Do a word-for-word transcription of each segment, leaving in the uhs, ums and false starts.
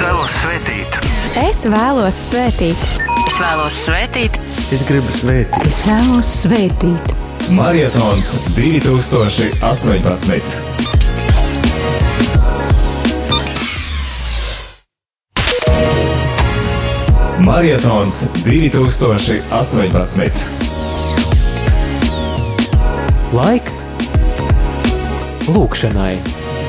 vēlos svētīt. Es vēlos svētīt. Es vēlos svētīt. Es gribu svētīt. Es vēlos svētīt. Marietons divi tūkstoši astoņpadsmit. Marietons divi tūkstoši astoņpadsmit. Laiks lūkšanai.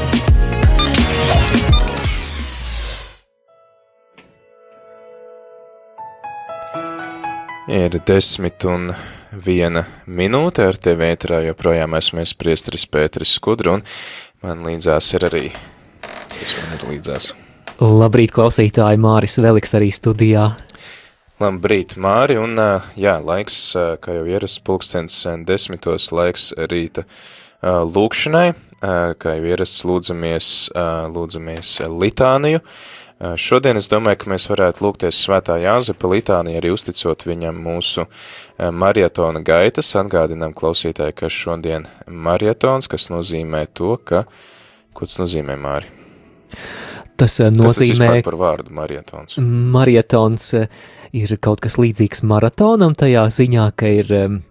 Ir desmit un viena minūte, ar tevi ēterā joprojām esmu es priesteris Pēteris Skudra, un man līdzās ir arī, kas man ir līdzās. Labrīt, klausītāji, Māris Veliks arī studijā. Labrīt, Māri, un jā, laiks, kā jau ierasts pulkstens desmitos, laiks rīta lūkšanai, kā jau ierasts lūdzamies, lūdzamies litāniju. Šodien es domāju, ka mēs varētu lūgties Svētā Jāzepa litāniju, arī uzticot viņam mūsu marietona gaitas. Atgādinām klausītāji, ka šodien marietons, kas nozīmē to, ka, ko tas nozīmē, Māri? Tas nozīmē... Kas tas vispār par vārdu marietons? Marietons ir kaut kas līdzīgs maratonam, tajā ziņā, ka ir,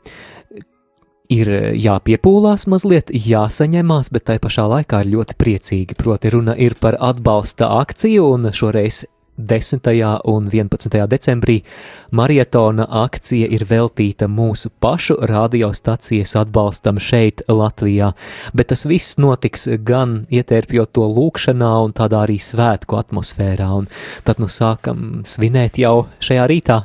ir jāpiepūlās mazliet, jāsaņemās, bet tai pašā laikā ir ļoti priecīgi. Proti runa ir par atbalsta akciju, un šoreiz desmitajā un vienpadsmitajā decembrī marietona akcija ir veltīta mūsu pašu radiostacijas atbalstam šeit Latvijā, bet tas viss notiks gan ietērpjot to lūkšanā un tādā arī svētku atmosfērā, un tad nu sākam svinēt jau šajā rītā.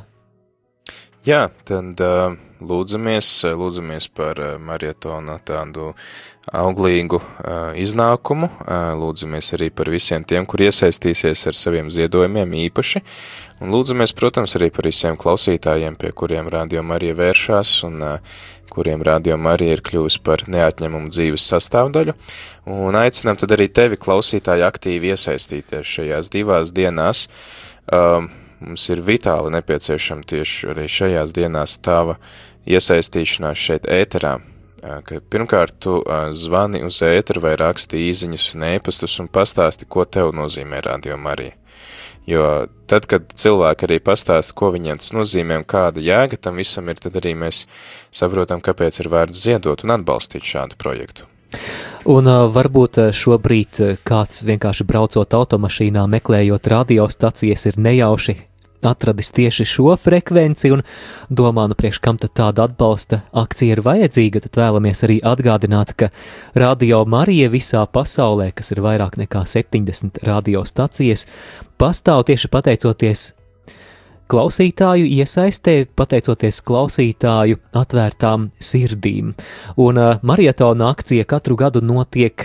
Jā, tad uh, lūdzamies, lūdzamies par uh, marietona tādu auglīgu uh, iznākumu, uh, lūdzamies arī par visiem tiem, kur iesaistīsies ar saviem ziedojumiem īpaši, un lūdzamies, protams, arī par visiem klausītājiem, pie kuriem Radio Marija vēršās, un uh, kuriem Radio Marija ir kļuvusi par neatņemumu dzīves sastāvdaļu, un aicinām tad arī tevi, klausītāji, aktīvi iesaistīties šajās divās dienās. Uh, Mums ir vitāli nepieciešama tieši arī šajās dienās tava iesaistīšanās šeit ēterā. Ka pirmkārt tu zvani uz ēteru vai raksti īziņas un ēpastus un pastāsti, ko tev nozīmē Radio Marija. Jo tad, kad cilvēki arī pastāsta, ko viņiem tas nozīmē un kāda jēga tam visam ir, tad arī mēs saprotam, kāpēc ir vērts ziedot un atbalstīt šādu projektu. Un uh, varbūt šobrīd kāds vienkārši braucot automašīnā, meklējot radiostacijas, ir nejauši atradis tieši šo frekvenci un domā, nu priekš kam tad tāda atbalsta akcija ir vajadzīga, tad vēlamies arī atgādināt, ka Radio Marija visā pasaulē, kas ir vairāk nekā septiņdesmit radiostacijas, pastāv tieši pateicoties klausītāju iesaistē, pateicoties klausītāju atvērtām sirdīm. Un uh, marietona akcija katru gadu notiek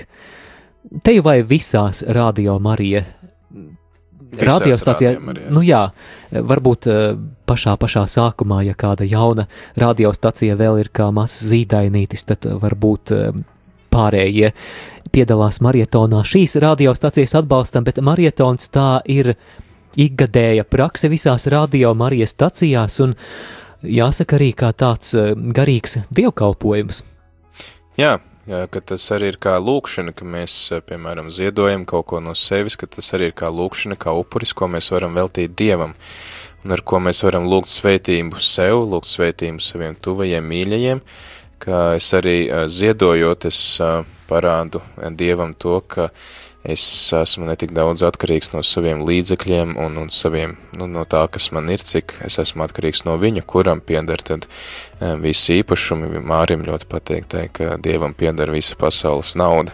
te vai visās Radio Marija radiostācijā. Nu jā, varbūt uh, pašā pašā sākumā, ja kāda jauna radiostacija vēl ir kā mazs zīdainītis, tad varbūt uh, pārējie piedalās marietonā šīs radiostacijas atbalstam, bet marietons tā ir ikgadēja prakse visās Radio Marijas stacijās un jāsaka arī kā tāds garīgs dievkalpojums. Jā, jā, ka tas arī ir kā lūkšana, ka mēs, piemēram, ziedojam kaut ko no sevis, ka tas arī ir kā lūkšana, kā upuris, ko mēs varam veltīt Dievam un ar ko mēs varam lūgt svētību sev, lūgt svētību saviem tuvajiem mīļajiem, ka es arī ziedojot, es parādu Dievam to, ka es esmu netik daudz atkarīgs no saviem līdzekļiem un, un saviem, nu, no tā, kas man ir, cik es esmu atkarīgs no viņa, kuram pieder tad visi īpašumi. Mārim ļoti patīk teikt, ka Dievam pieder visa pasaules nauda.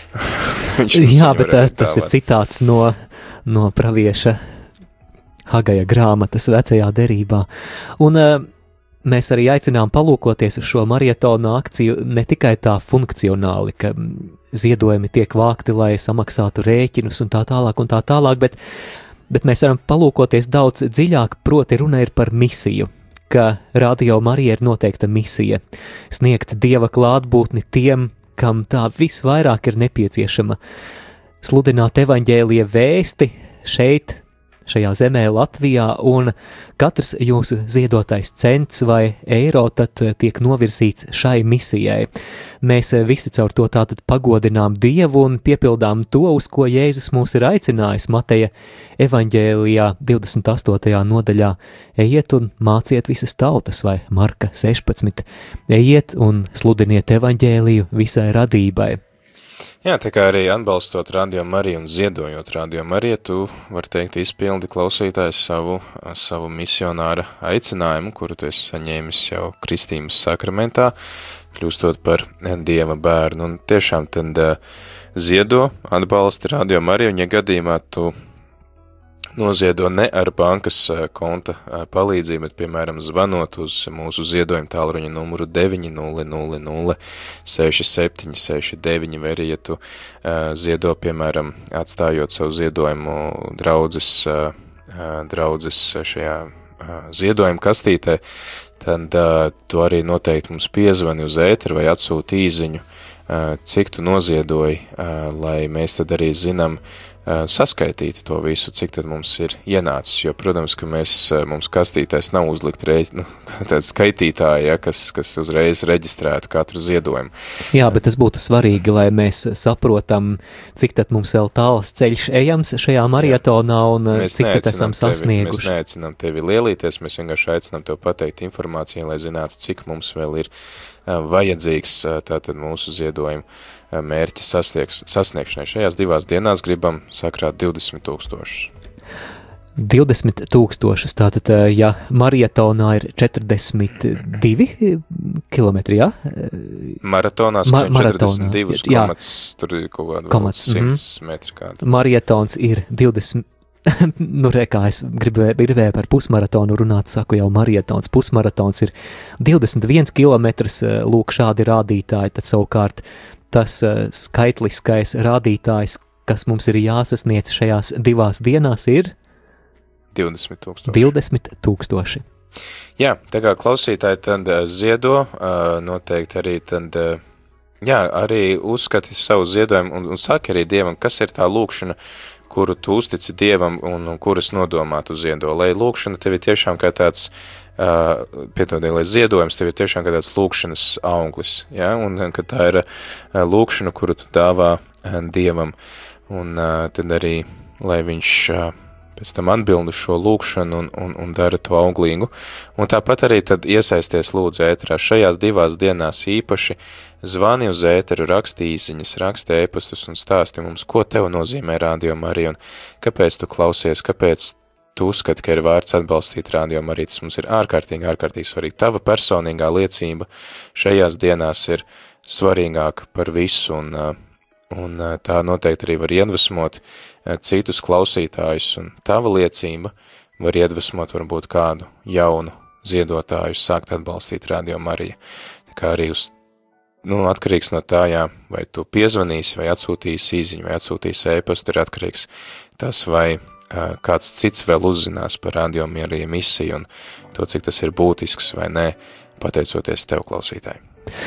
Jā, bet tas ir citāts no, no pravieša Hagaja grāmatas vecajā derībā. Un mēs arī aicinām palūkoties uz šo marietona akciju ne tikai tā funkcionāli, ka ziedojumi tiek vākti, lai samaksātu rēķinus un tā tālāk un tā tālāk, bet, bet mēs varam palūkoties daudz dziļāk, proti runa ir par misiju, ka Radio Marija ir noteikta misija – sniegt Dieva klātbūtni tiem, kam tā visvairāk ir nepieciešama, sludināt evaņģēlija vēsti šeit, šajā zemē Latvijā, un katrs jūsu ziedotais cents vai eiro tad tiek novirzīts šai misijai. Mēs visi caur to tātad pagodinām Dievu un piepildām to, uz ko Jēzus mūs ir aicinājis Mateja evaņģēlijā divdesmit astotajā nodaļā. Ejiet un māciet visas tautas, vai Marka sešpadsmit. Ejiet un sludiniet evaņģēliju visai radībai. Jā, tā kā arī atbalstot Radio Mariju un ziedojot Radio Mariju, tu, var teikt, izpildi klausītājs savu, savu misionāra aicinājumu, kuru tu esi saņēmis jau kristības sakramentā, kļūstot par Dieva bērnu. Un tiešām tad ziedo, atbalsti Radio Mariju, un ja gadījumā tu noziedo ne ar bankas konta palīdzību, bet, piemēram, zvanot uz mūsu ziedojumu tālruņa numuru deviņi nulle nulle nulle seši septiņi seši deviņi, vai arī, ja tu ziedo, piemēram, atstājot savu ziedojumu draudzes, draudzes šajā ziedojuma kastītē, tad tu arī noteikti mums piezvani uz ēteru vai atsūti īziņu, cik tu noziedoji, lai mēs tad arī zinām, saskaitīt to visu, cik tad mums ir ienācis, jo, protams, ka mēs, mums kastītais nav uzlikt reiz, nu, tāda skaitītāja, ja, kas, kas uzreiz reģistrētu katru ziedojumu. Jā, bet tas būtu svarīgi, lai mēs saprotam, cik tad mums vēl tāls ceļš ejams šajā maratonā un mēs cik tad esam tevi, sasnieguši. Mēs neaicinām tevi lielīties, mēs vienkārši aicinām tev pateikt informāciju, lai zinātu, cik mums vēl ir vajadzīgs tātad mūsu ziedojumu mērķa sasniegs, sasniegšanai. Šajās divās dienās gribam sakrāt divdesmit tūkstošus. divdesmit tūkstošus, tātad, ja maratonā ir četrdesmit divi kilometri, jā? Maratonā Ma četrdesmit divus komats, tur ir kaut kāda vēl simts metri kāda. Maratons ir divdesmit nu, re, kā es gribēju, gribēju par pusmaratonu runāt, saku jau maratons. Pusmaratons ir divdesmit viens kilometrs, lūk, šādi rādītāji, tad savukārt tas skaitliskais rādītājs, kas mums ir jāsasniedz šajās divās dienās, ir divdesmit tūkstoši. divdesmit tūkstoši. Jā, tā kā klausītāji tad ziedo, noteikti arī tad, jā, arī uzskati savu ziedojumu un, un saki arī Dievam, kas ir tā lūkšana, kuru tu uztici Dievam un, un kuras nodomātu ziedo, lai lūkšana tevi tiešām kā tāds, uh, pietodien, lai ziedojums tevi tiešām kā tāds lūkšanas auglis, ja, un ka tā ir uh, lūkšana, kuru tu dāvā uh, Dievam, un uh, tad arī, lai viņš uh, pēc tam atbildu šo lūkšanu un, un, un dara to auglīgu, un tāpat arī tad iesaisties lūdzu ēterā. Šajās divās dienās īpaši zvani uz ēteru, raksti īziņas, raksti ēpastus un stāsti mums, ko tev nozīmē Radio Marija un kāpēc tu klausies, kāpēc tu uzskati, ka ir vērts atbalstīt Radio Mariju. Tas mums ir ārkārtīgi, ārkārtīgi svarīgi. Tava personīgā liecība šajās dienās ir svarīgāka par visu un, un tā noteikti arī var iedvesmot citus klausītājus, un tava liecība var iedvesmot varbūt kādu jaunu ziedotāju sākt atbalstīt Radio Mariju. Tā kā arī uz, nu, atkarīgs no tā, jā, vai tu piezvanīsi, vai atsūtīsi īziņu, vai atsūtīsi ēpastu, ir atkarīgs tas, vai uh, kāds cits vēl uzzinās par Radio Mariju misiju un to, cik tas ir būtisks vai nē, pateicoties tev, klausītāji.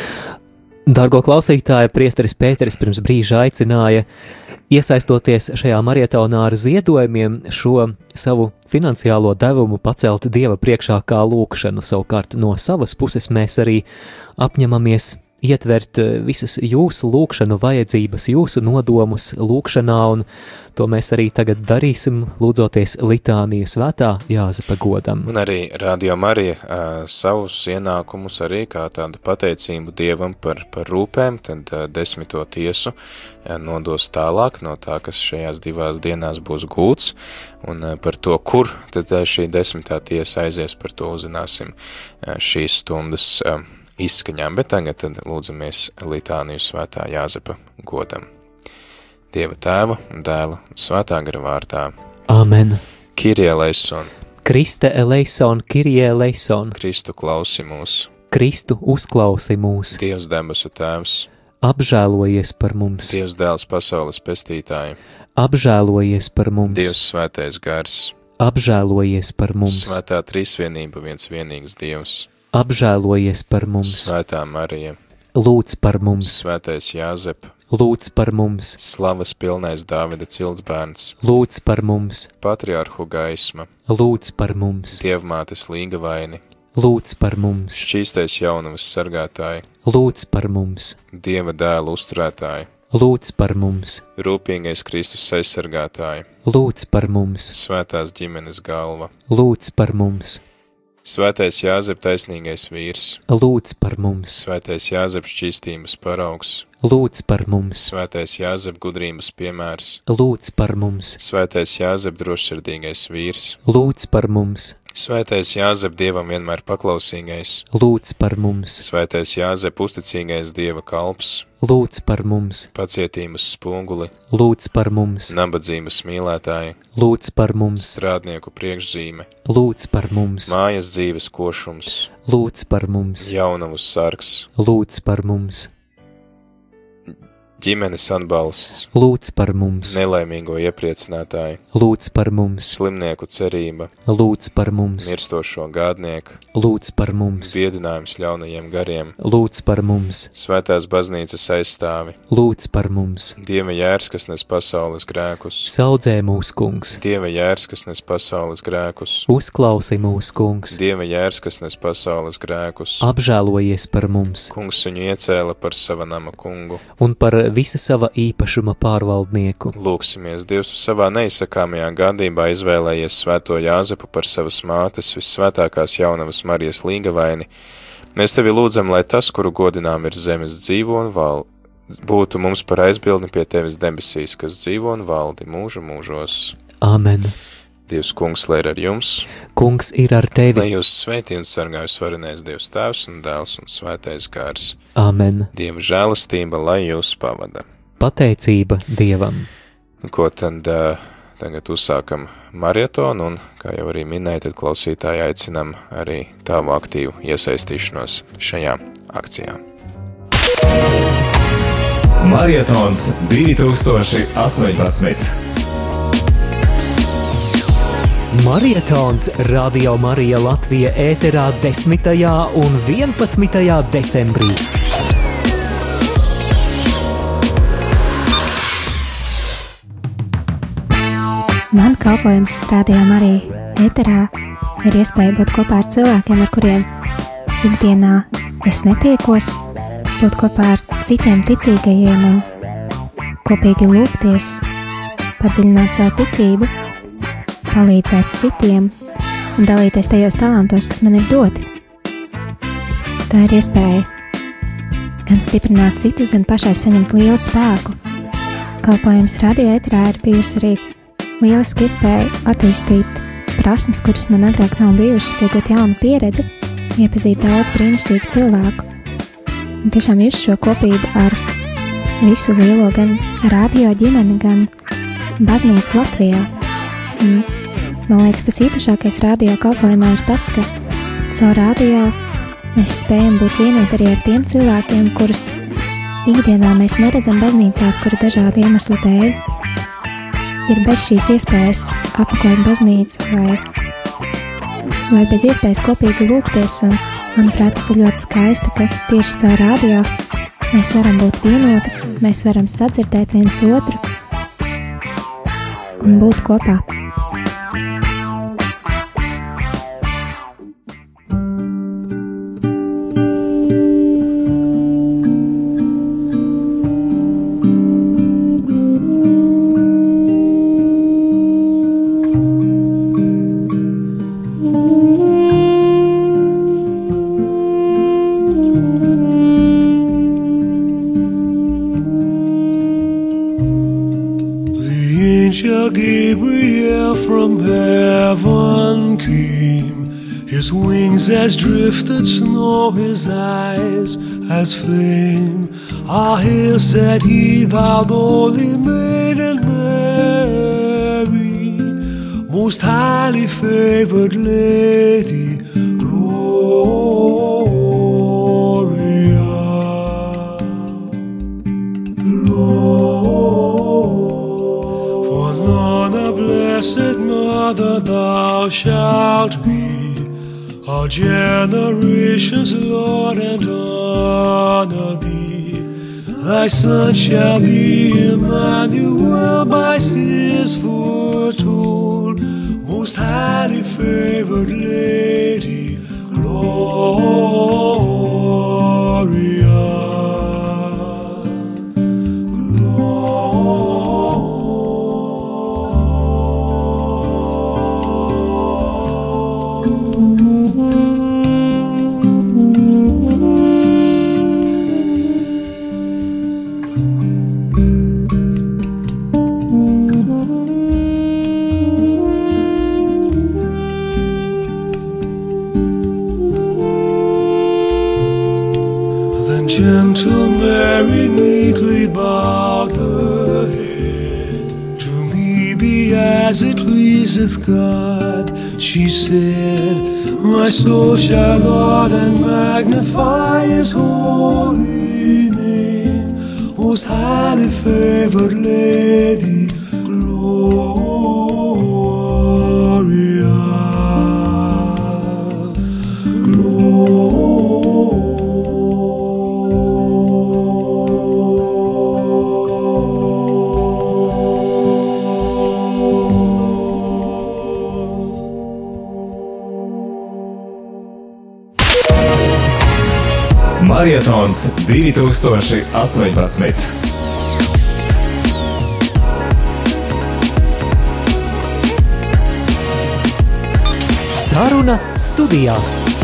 Dargo klausītāji, priesteris Pēteris pirms brīža aicināja iesaistoties šajā maratonā ar ziedojumiem šo savu finansiālo devumu pacelt Dieva priekšā kā lūkšanu. Savukārt no savas puses mēs arī apņemamies ietvert visas jūsu lūkšanu vajadzības, jūsu nodomus lūkšanā, un to mēs arī tagad darīsim, lūdzoties litāniju svētā Jāzepa godam. Un arī Radio Marija uh, savus ienākumus arī kā tādu pateicību Dievam par, par rūpēm, tad uh, desmito tiesu uh, nodos tālāk no tā, kas šajās divās dienās būs gūts, un uh, par to, kur tad uh, šī desmitā tiesa aizies, par to uzzināsim uh, šīs stundas uh, izskaņām, bet tagad tad lūdzamies litāniju svētā Jāzepa godam. Dieva tēva un dēla un svētā gara vārdā. Amen. Kyrie eleison. Kriste eleison, Kyrie eleison. Kristu klausi mūs. Kristu uzklausi mūs. Dievs debesu tēvs. Apžēlojies par mums. Dievs dēls pasaules pestītāji. Apžēlojies par mums. Dievs svētais gars. Apžēlojies par mums. Svētā trīsvienība, viens vienīgs Dievs. Apžēlojies par mums. Svētā Marija. lūdz par mums. Svētais Jāzep, Lūdz par mums. slavas pilnais Dāvida ciltsbērns, Lūdz par mums. patriarhu gaisma, Lūdz par mums. dievmātes līgavaini, Lūdz par mums. šķīstais jaunavas sargātāji, Lūdz par mums. dieva dēla uzturētāji, Lūdz par mums. rūpīgais Kristus aizsargātāji, Lūdz par mums. svētās ģimenes galva, Lūdz par mums. svētais Jāzep taisnīgais vīrs, Lūdz par mums. svētais Jāzep šķīstības paraugs, Lūdz par mums. svētais Jāzep gudrības piemērs, Lūdz par mums. svētais Jāzep drošsirdīgais vīrs, Lūdz par mums. svētais Jāzep dievam vienmēr paklausīgais, Lūdz par mums. svētais Jāzep uzticīgais dieva kalps, Lūdz par mums. pacietības spoguli, Lūdz par mums. nabadzības mīlētāji, Lūdz par mums. strādnieku priekšzīme, Lūdz par mums. mājas dzīves košums, Lūdz par mums. jaunavu sargs, Lūdz par mums. ģimenes atbalsts, Lūdz par mums. nelaimīgo iepriecinātāji, Lūdz par mums. slimnieku cerība, Lūdz par mums. mirstošo gādnieku, Lūdz par mums. biedinājums ļaunajiem gariem, Lūdz par mums. svētās baznīcas aizstāvi, Lūdz par mums. dieva jērs, kas nes pasaules grēkus, Saudzē mūs, kungs. dieva jērs, kas nes pasaules grēkus, Uzklausi mūs, kungs. dieva jērs, kas nes pasaules grēkus, Apžēlojies par mums kungs viņu iecēla par sava nama kungu. un par visa sava īpašuma pārvaldnieku. Lūksimies, Dievs savā neizsakāmajā gādībā izvēlējies svēto Jāzepu par savas mātes vissvētākās jaunavas Marijas līgavaini. Mēs tevi lūdzam, lai tas, kuru godinām ir zemes dzīvo un valdi, būtu mums par aizbildni pie tevis debesīs, kas dzīvo un valdi mūžu mūžos. Āmen. Dievs kungs, lai ir ar jums, Kungs ir ar tevi. lai jūs sveitī un sargāju svarenais Dievs tēvs un dēls un svētais gārs. Āmen. Dieva žēlastība, lai jūs pavada. Pateicība Dievam. Ko tad uh, tagad uzsākam marietonu un, kā jau arī minēja, tad klausītāji aicinam arī tavu aktīvu iesaistīšanos šajā akcijā. Marietons divi tūkstoši astoņpadsmit. Marietons Radio Marija Latvija ēterā desmitajā un vienpadsmitajā decembrī. Man kalpojums Radio Marija ēterā ir iespēja būt kopā ar cilvēkiem, ar kuriem ikdienā es netiekos, būt kopā ar citiem ticīgajiem un kopīgi lūgties, padziļināt savu ticību, palīdzēt citiem un dalīties tajos talantos, kas man ir doti. Tā ir iespēja gan stiprināt citus, gan pašai saņemt lielu spēku. Kalpojums radio ēterā ir bijusi arī lieliski iespēja attīstīt prasmes, kuras man agrāk nav bijušas, iegūt jaunu pieredzi, iepazīt daudz brīnišķīgu cilvēku. Un tiešām jūs šo kopību ar visu lielo gan radio ģimeni, gan baznīcu Latvijā. Un man liekas, tas īpašākais radio kalpojumā ir tas, ka caur radio mēs spējam būt vienoti arī ar tiem cilvēkiem, kurus ikdienā mēs neredzam baznīcās, kuri dažādu iemeslu dēļ ir bez šīs iespējas apmeklēt baznīcu vai, vai bez iespējas kopīgi lūgties. Un, manuprāt, tas ir ļoti skaisti, ka tieši caur radio mēs varam būt vienoti, mēs varam sadzirdēt viens otru un būt kopā. Gabriel from heaven came, his wings as drifted snow, his eyes as flame. Ah, hail, said he, thou holy maiden Mary, most highly favored lady, Gloria, Gloria. For none a blessed mother thou shalt be, All generations, Lord, and honor thee. Thy son shall be Emmanuel, by seers foretold. Most highly favored Lady, Gloria. Gentle Mary meekly bowed her head. To me be as it pleaseth God, she said. My soul shall laud and magnify His holy name. Most highly favored Lady, Gloria. Gloria. Marietons divi tūkstoši astoņpadsmit. Saruna studijā.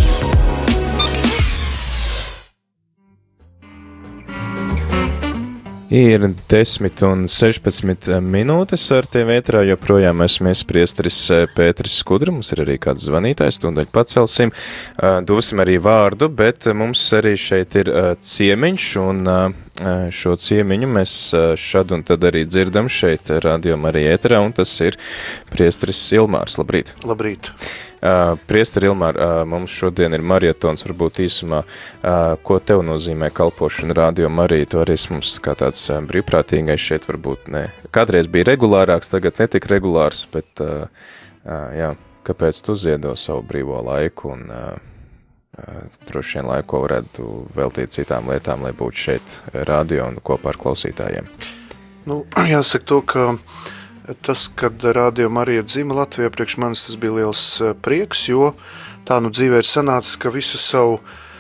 Ir desmit un sešpadsmit minūtes ar tiem ētrā, joprojām esmu priesteris Pēteris Skudra, mums ir arī kāds zvanītājs, tūdaļ pacelsim, dosim arī vārdu, bet mums arī šeit ir ciemiņš, un šo ciemiņu mēs šad un tad arī dzirdam šeit Radio Marija ētrā, un tas ir priesteris Ilmārs. Labrīt! Labrīt! Uh, Priesteri Ilmār, uh, mums šodien ir marietons, varbūt īsumā, uh, ko tev nozīmē kalpošana Radio Marija, tu arī mums kā tāds uh, brīvprātīgais šeit varbūt ne. Kādreiz bija regulārāks, tagad netik regulārs, bet, uh, uh, jā, kāpēc tu ziedo savu brīvo laiku un uh, uh, droši vien laiku, ko varētu veltīt citām lietām, lai būtu šeit radio un kopā ar klausītājiem? Nu, jāsaka to, ka tas, kad Radio Marija dzima Latvijā, priekš manis tas bija liels prieks, jo tā nu dzīvē ir sanācis, ka visu savu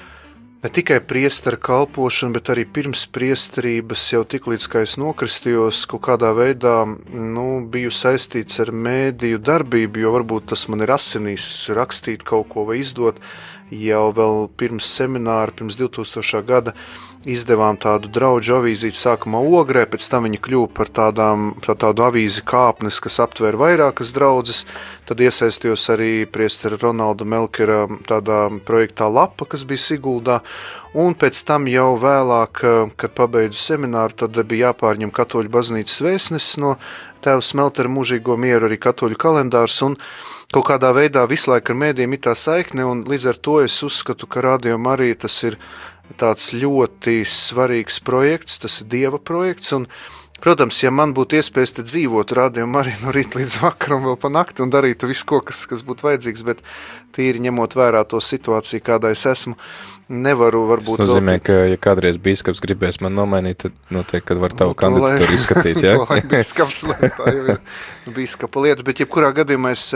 ne tikai priestera kalpošanu, bet arī pirms priesterības jau tik līdz, kā es nokristījos, kaut kādā veidā, nu, biju saistīts ar mēdīju darbību, jo varbūt tas man ir asinīs rakstīt kaut ko vai izdot, jau vēl pirms semināra, pirms divtūkstošā gada izdevām tādu draudžu avīzīti sākumā Ogrē, pēc tam viņi kļuva par tādām, tā tādu avīzi Kāpnes, kas aptver vairākas draudzes, tad iesaistījos arī priestera Ronalda Melkera tādā projektā Lapa, kas bija Siguldā, un pēc tam jau vēlāk, kad pabeidzu semināru, tad bija jāpārņem Katoļu baznīcas vēstnesis no tēva Smeltera mūžīgo mieru, arī Katoļu kalendārs, un kaut kādā veidā visu laiku ar mēdījiem ir tā saikne, un līdz ar to es uzskatu, ka Radio Marija tas ir tāds ļoti svarīgs projekts, tas ir Dieva projekts, un, protams, ja man būtu iespējas te dzīvot Radio Marija no rīta līdz vakaram vēl pa nakti un darītu visu, ko, kas, kas būtu vajadzīgs, bet tīri ņemot vērā to situāciju, kādā es esmu, nevaru varbūt... Tas nozīmē, vēl... ka, ja kādreiz bīskaps gribēs man nomainīt, tad noteikti, kad var tavu kandidatūru izskatīt, jā? To lai bīskaps, tā jau ir bīskapa lieta, bet jebkurā gadījumā es...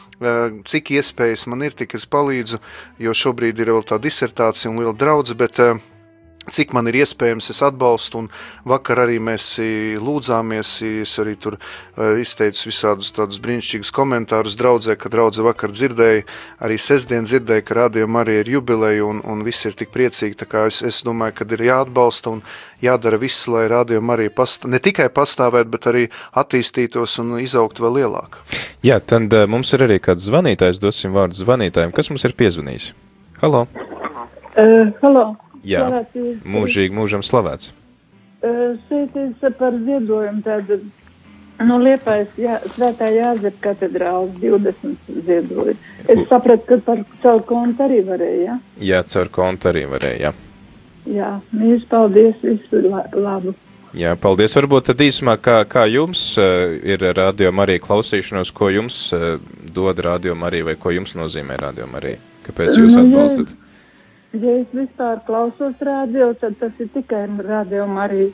cik iespējas man ir, tik es palīdzu, jo šobrīd ir vēl tā disertācija un liela draudze, bet cik man ir iespējams, es atbalstu, un vakar arī mēs lūdzāmies, es arī tur izteicu visādus tādus brīnišķīgus komentārus draudzē, ka draudze vakar dzirdēja, arī sestdien dzirdēja, ka Radio Marija ir jubileja, un, un viss ir tik priecīgi, tā kā es, es domāju, ka ir jāatbalsta un jādara viss, lai Radio Marija pastāv, ne tikai pastāvēt, bet arī attīstītos un izaugt vēl lielāk. Jā, tad uh, mums ir arī kāds zvanītājs, dosim vārdu zvanītājiem. Kas mums ir piezvanījis? Halo? Uh, halo. Jā, slavēts. Mūžīgi mūžam slavēts. Uh, šeit ir par ziedojumu tāda, nu, Liepājas jā, Svētā Jāzepa katedrāles divdesmit ziedoja. Es sapratu, ka par caur kontu arī varēja, jā? Jā, caur kontu arī varēja, jā. Jā, mīļš, paldies, visu labu. Jā, paldies. Varbūt tad īsumā, kā, kā jums uh, ir Radio Marija klausīšanos, ko jums uh, dod Radio Marija, vai ko jums nozīmē Radio Marija? Kāpēc jūs atbalstat? Ja, ja es vispār klausos radio, tad tas ir tikai Radio Marija.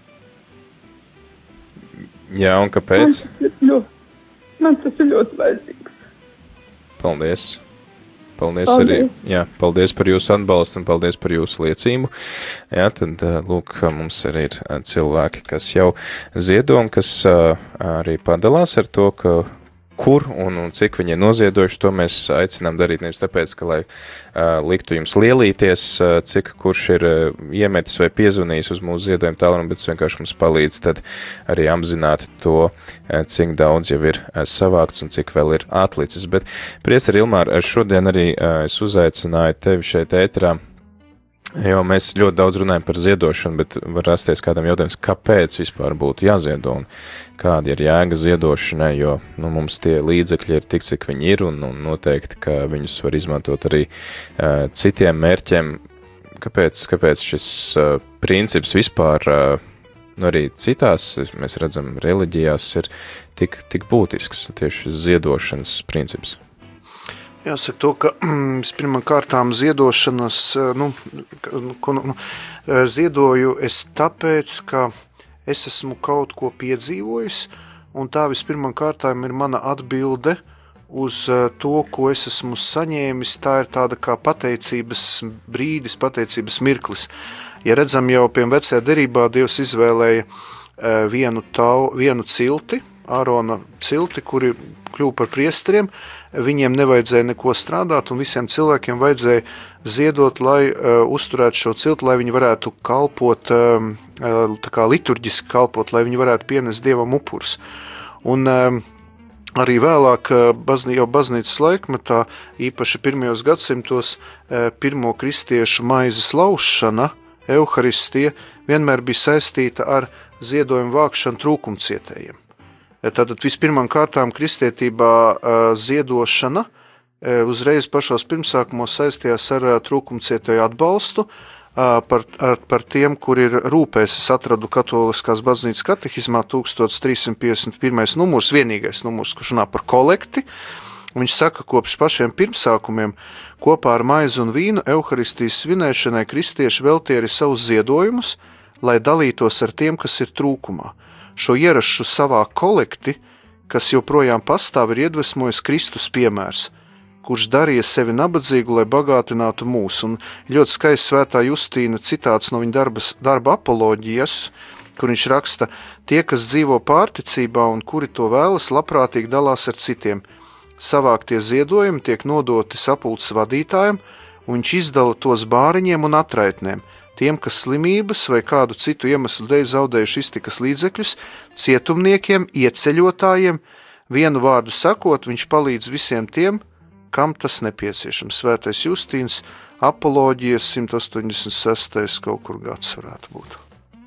Jā, un kāpēc? Man tas ir ļoti, man tas ir ļoti vajadzīgs. Paldies. Paldies, Paldies arī, jā, paldies par jūsu atbalstu un paldies par jūsu liecību. Jā, tad, lūk, mums arī ir cilvēki, kas jau ziedo un kas arī padalās ar to, ka kur un, un cik viņi ir noziedojuši, to mēs aicinām darīt nevis tāpēc, ka, lai uh, liktu jums lielīties, uh, cik kurš ir uh, iemetis vai piezvanījis uz mūsu ziedojumu tālruņu, bet tas vienkārši mums palīdz tad arī apzināt to, uh, cik daudz jau ir uh, savākts un cik vēl ir atlicis. Bet, priesteri Ilmār, šodien arī uh, es uzaicināju tevi šeit ēterā, jo mēs ļoti daudz runājam par ziedošanu, bet var rasties kādam jautājums, kāpēc vispār būtu jāziedo un kāda ir jēga ziedošanai, jo nu, mums tie līdzekļi ir tik, cik viņi ir, un, un noteikti, ka viņus var izmantot arī uh, citiem mērķiem. Kāpēc, kāpēc šis uh, princips vispār, uh, nu arī citās, mēs redzam, reliģijās ir tik, tik būtisks, tieši ziedošanas princips? Jāsaka to, ka pirmām kārtām ziedošanas, nu, nu, ziedoju es tāpēc, ka es esmu kaut ko piedzīvojis, un tā vispirmām kārtām ir mana atbilde uz to, ko es esmu saņēmis. Tā ir tāda kā pateicības brīdis, pateicības mirklis. Ja redzam jau pie vecajā derībā, Dievs izvēlēja vienu, tau, vienu cilti, Ārona cilti, kuri kļuva par priesteriem, viņiem nevajadzēja neko strādāt, un visiem cilvēkiem vajadzēja ziedot, lai uh, uzturētu šo ciltu, lai viņi varētu kalpot, uh, tā kā liturģiski kalpot, lai viņi varētu pienest Dievam upurus. Un uh, arī vēlāk, uh, baznī, jau baznīcas laikmetā, īpaši pirmajos gadsimtos, uh, pirmo kristiešu maizes laušana, euharistija, vienmēr bija saistīta ar ziedojumu vākšanu trūkumcietējiem. Tātad vispirmām kārtām kristietībā uh, ziedošana uh, uzreiz pašos pirmsākumos saistījās ar uh, trūkumcietēju atbalstu uh, par, ar, par tiem, kur ir rūpēs. Es atradu Katoliskās baznīcas katehizmā trīsstoš piecdesmit pirmais numurs, vienīgais numurs, kurš runā par kolekti. Viņš saka, kopš pašiem pirmsākumiem kopā ar maizi un vīnu euharistijas svinēšanai kristieši veltīja arī savus ziedojumus, lai dalītos ar tiem, kas ir trūkumā. Šo ierašu savā kolekti, kas joprojām pastāv, ir iedvesmojis Kristus piemērs, kurš darīja sevi nabadzīgu, lai bagātinātu mūs. Un ļoti skaists Svētā Justīna citāts no viņa darbas, darba apoloģijas, kur viņš raksta: tie, kas dzīvo pārticībā un kuri to vēlas, labprātīgi dalās ar citiem. Savāktie ziedojumi tiek nodoti sapulces vadītājiem, un viņš izdala tos bāriņiem un atraitnēm, tiem, kas slimības vai kādu citu iemeslu dēļ zaudējuši iztikas līdzekļus, cietumniekiem, ieceļotājiem, vienu vārdu sakot, viņš palīdz visiem tiem, kam tas nepieciešams. Svētais Justīns, apoloģijas simt astoņdesmit sestais kaut kur gads varētu būt.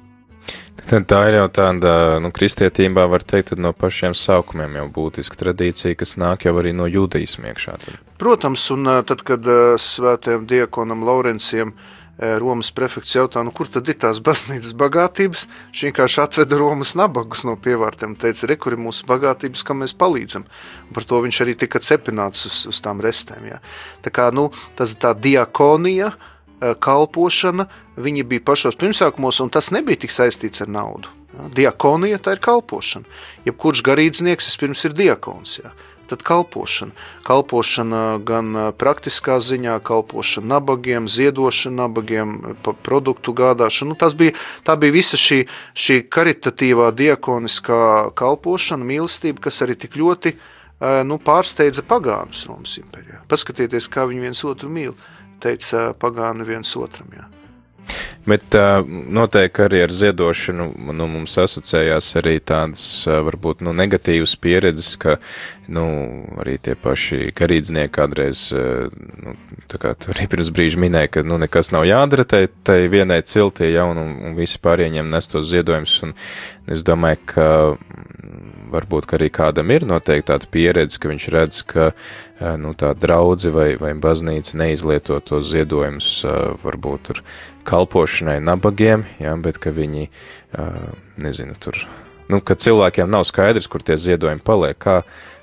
Tad tā ir jau tāda, nu, kristietībā var teikt, tad no pašiem sākumiem jau būtiska tradīcija, kas nāk jau arī no jūdaisma iekšā. Tad. Protams, un tad, kad svētajam diakonam Laurencijam Romas prefekts jautā, nu kur tad ir tās baznīcas bagātības? Viņš vienkārši atveda Romas nabagus no pievārtiem, teica, re, kur ir mūsu bagātības, kam mēs palīdzam. Un par to viņš arī tika cepināts uz, uz tām restēm. Jā. Tā kā, nu, tas tā diakonija, kalpošana, viņi bija pašos pirmsākumos, un tas nebija tik saistīts ar naudu. Jā. Diakonija, tā ir kalpošana. Jebkurš garīdznieks vispirms ir diakons, jā. Tad kalpošana. Kalpošana gan praktiskā ziņā, kalpošana nabagiem, ziedošana nabagiem, produktu gādāšana. Nu, tas bija, tā bija visa šī, šī karitatīvā diakoniskā kalpošana, mīlestība, kas arī tik ļoti nu, pārsteidza pagānus Romas impērijā. Paskatieties, kā viņi viens otru mīl, teica pagāni viens otram, jā. Bet noteikti arī ar ziedošanu nu, mums asociējās arī tādas varbūt nu, negatīvas pieredzes, ka nu, arī tie paši garīdznieki kādreiz, nu, tā kā tu arī pirms brīža minēja, ka nu, nekas nav jādara tai, tai vienai ciltī, ja, un, un visi pārējiem nes tos ziedojumus, un es domāju, ka varbūt, ka arī kādam ir noteikti tāda pieredze, ka viņš redz, ka nu, tā draudze vai, vai baznīca neizlieto tos ziedojumus varbūt tur kalpošanai nabagiem, ja, bet ka viņi, nezinu, tur, nu, ka cilvēkiem nav skaidrs, kur tie ziedojumi paliek, kā,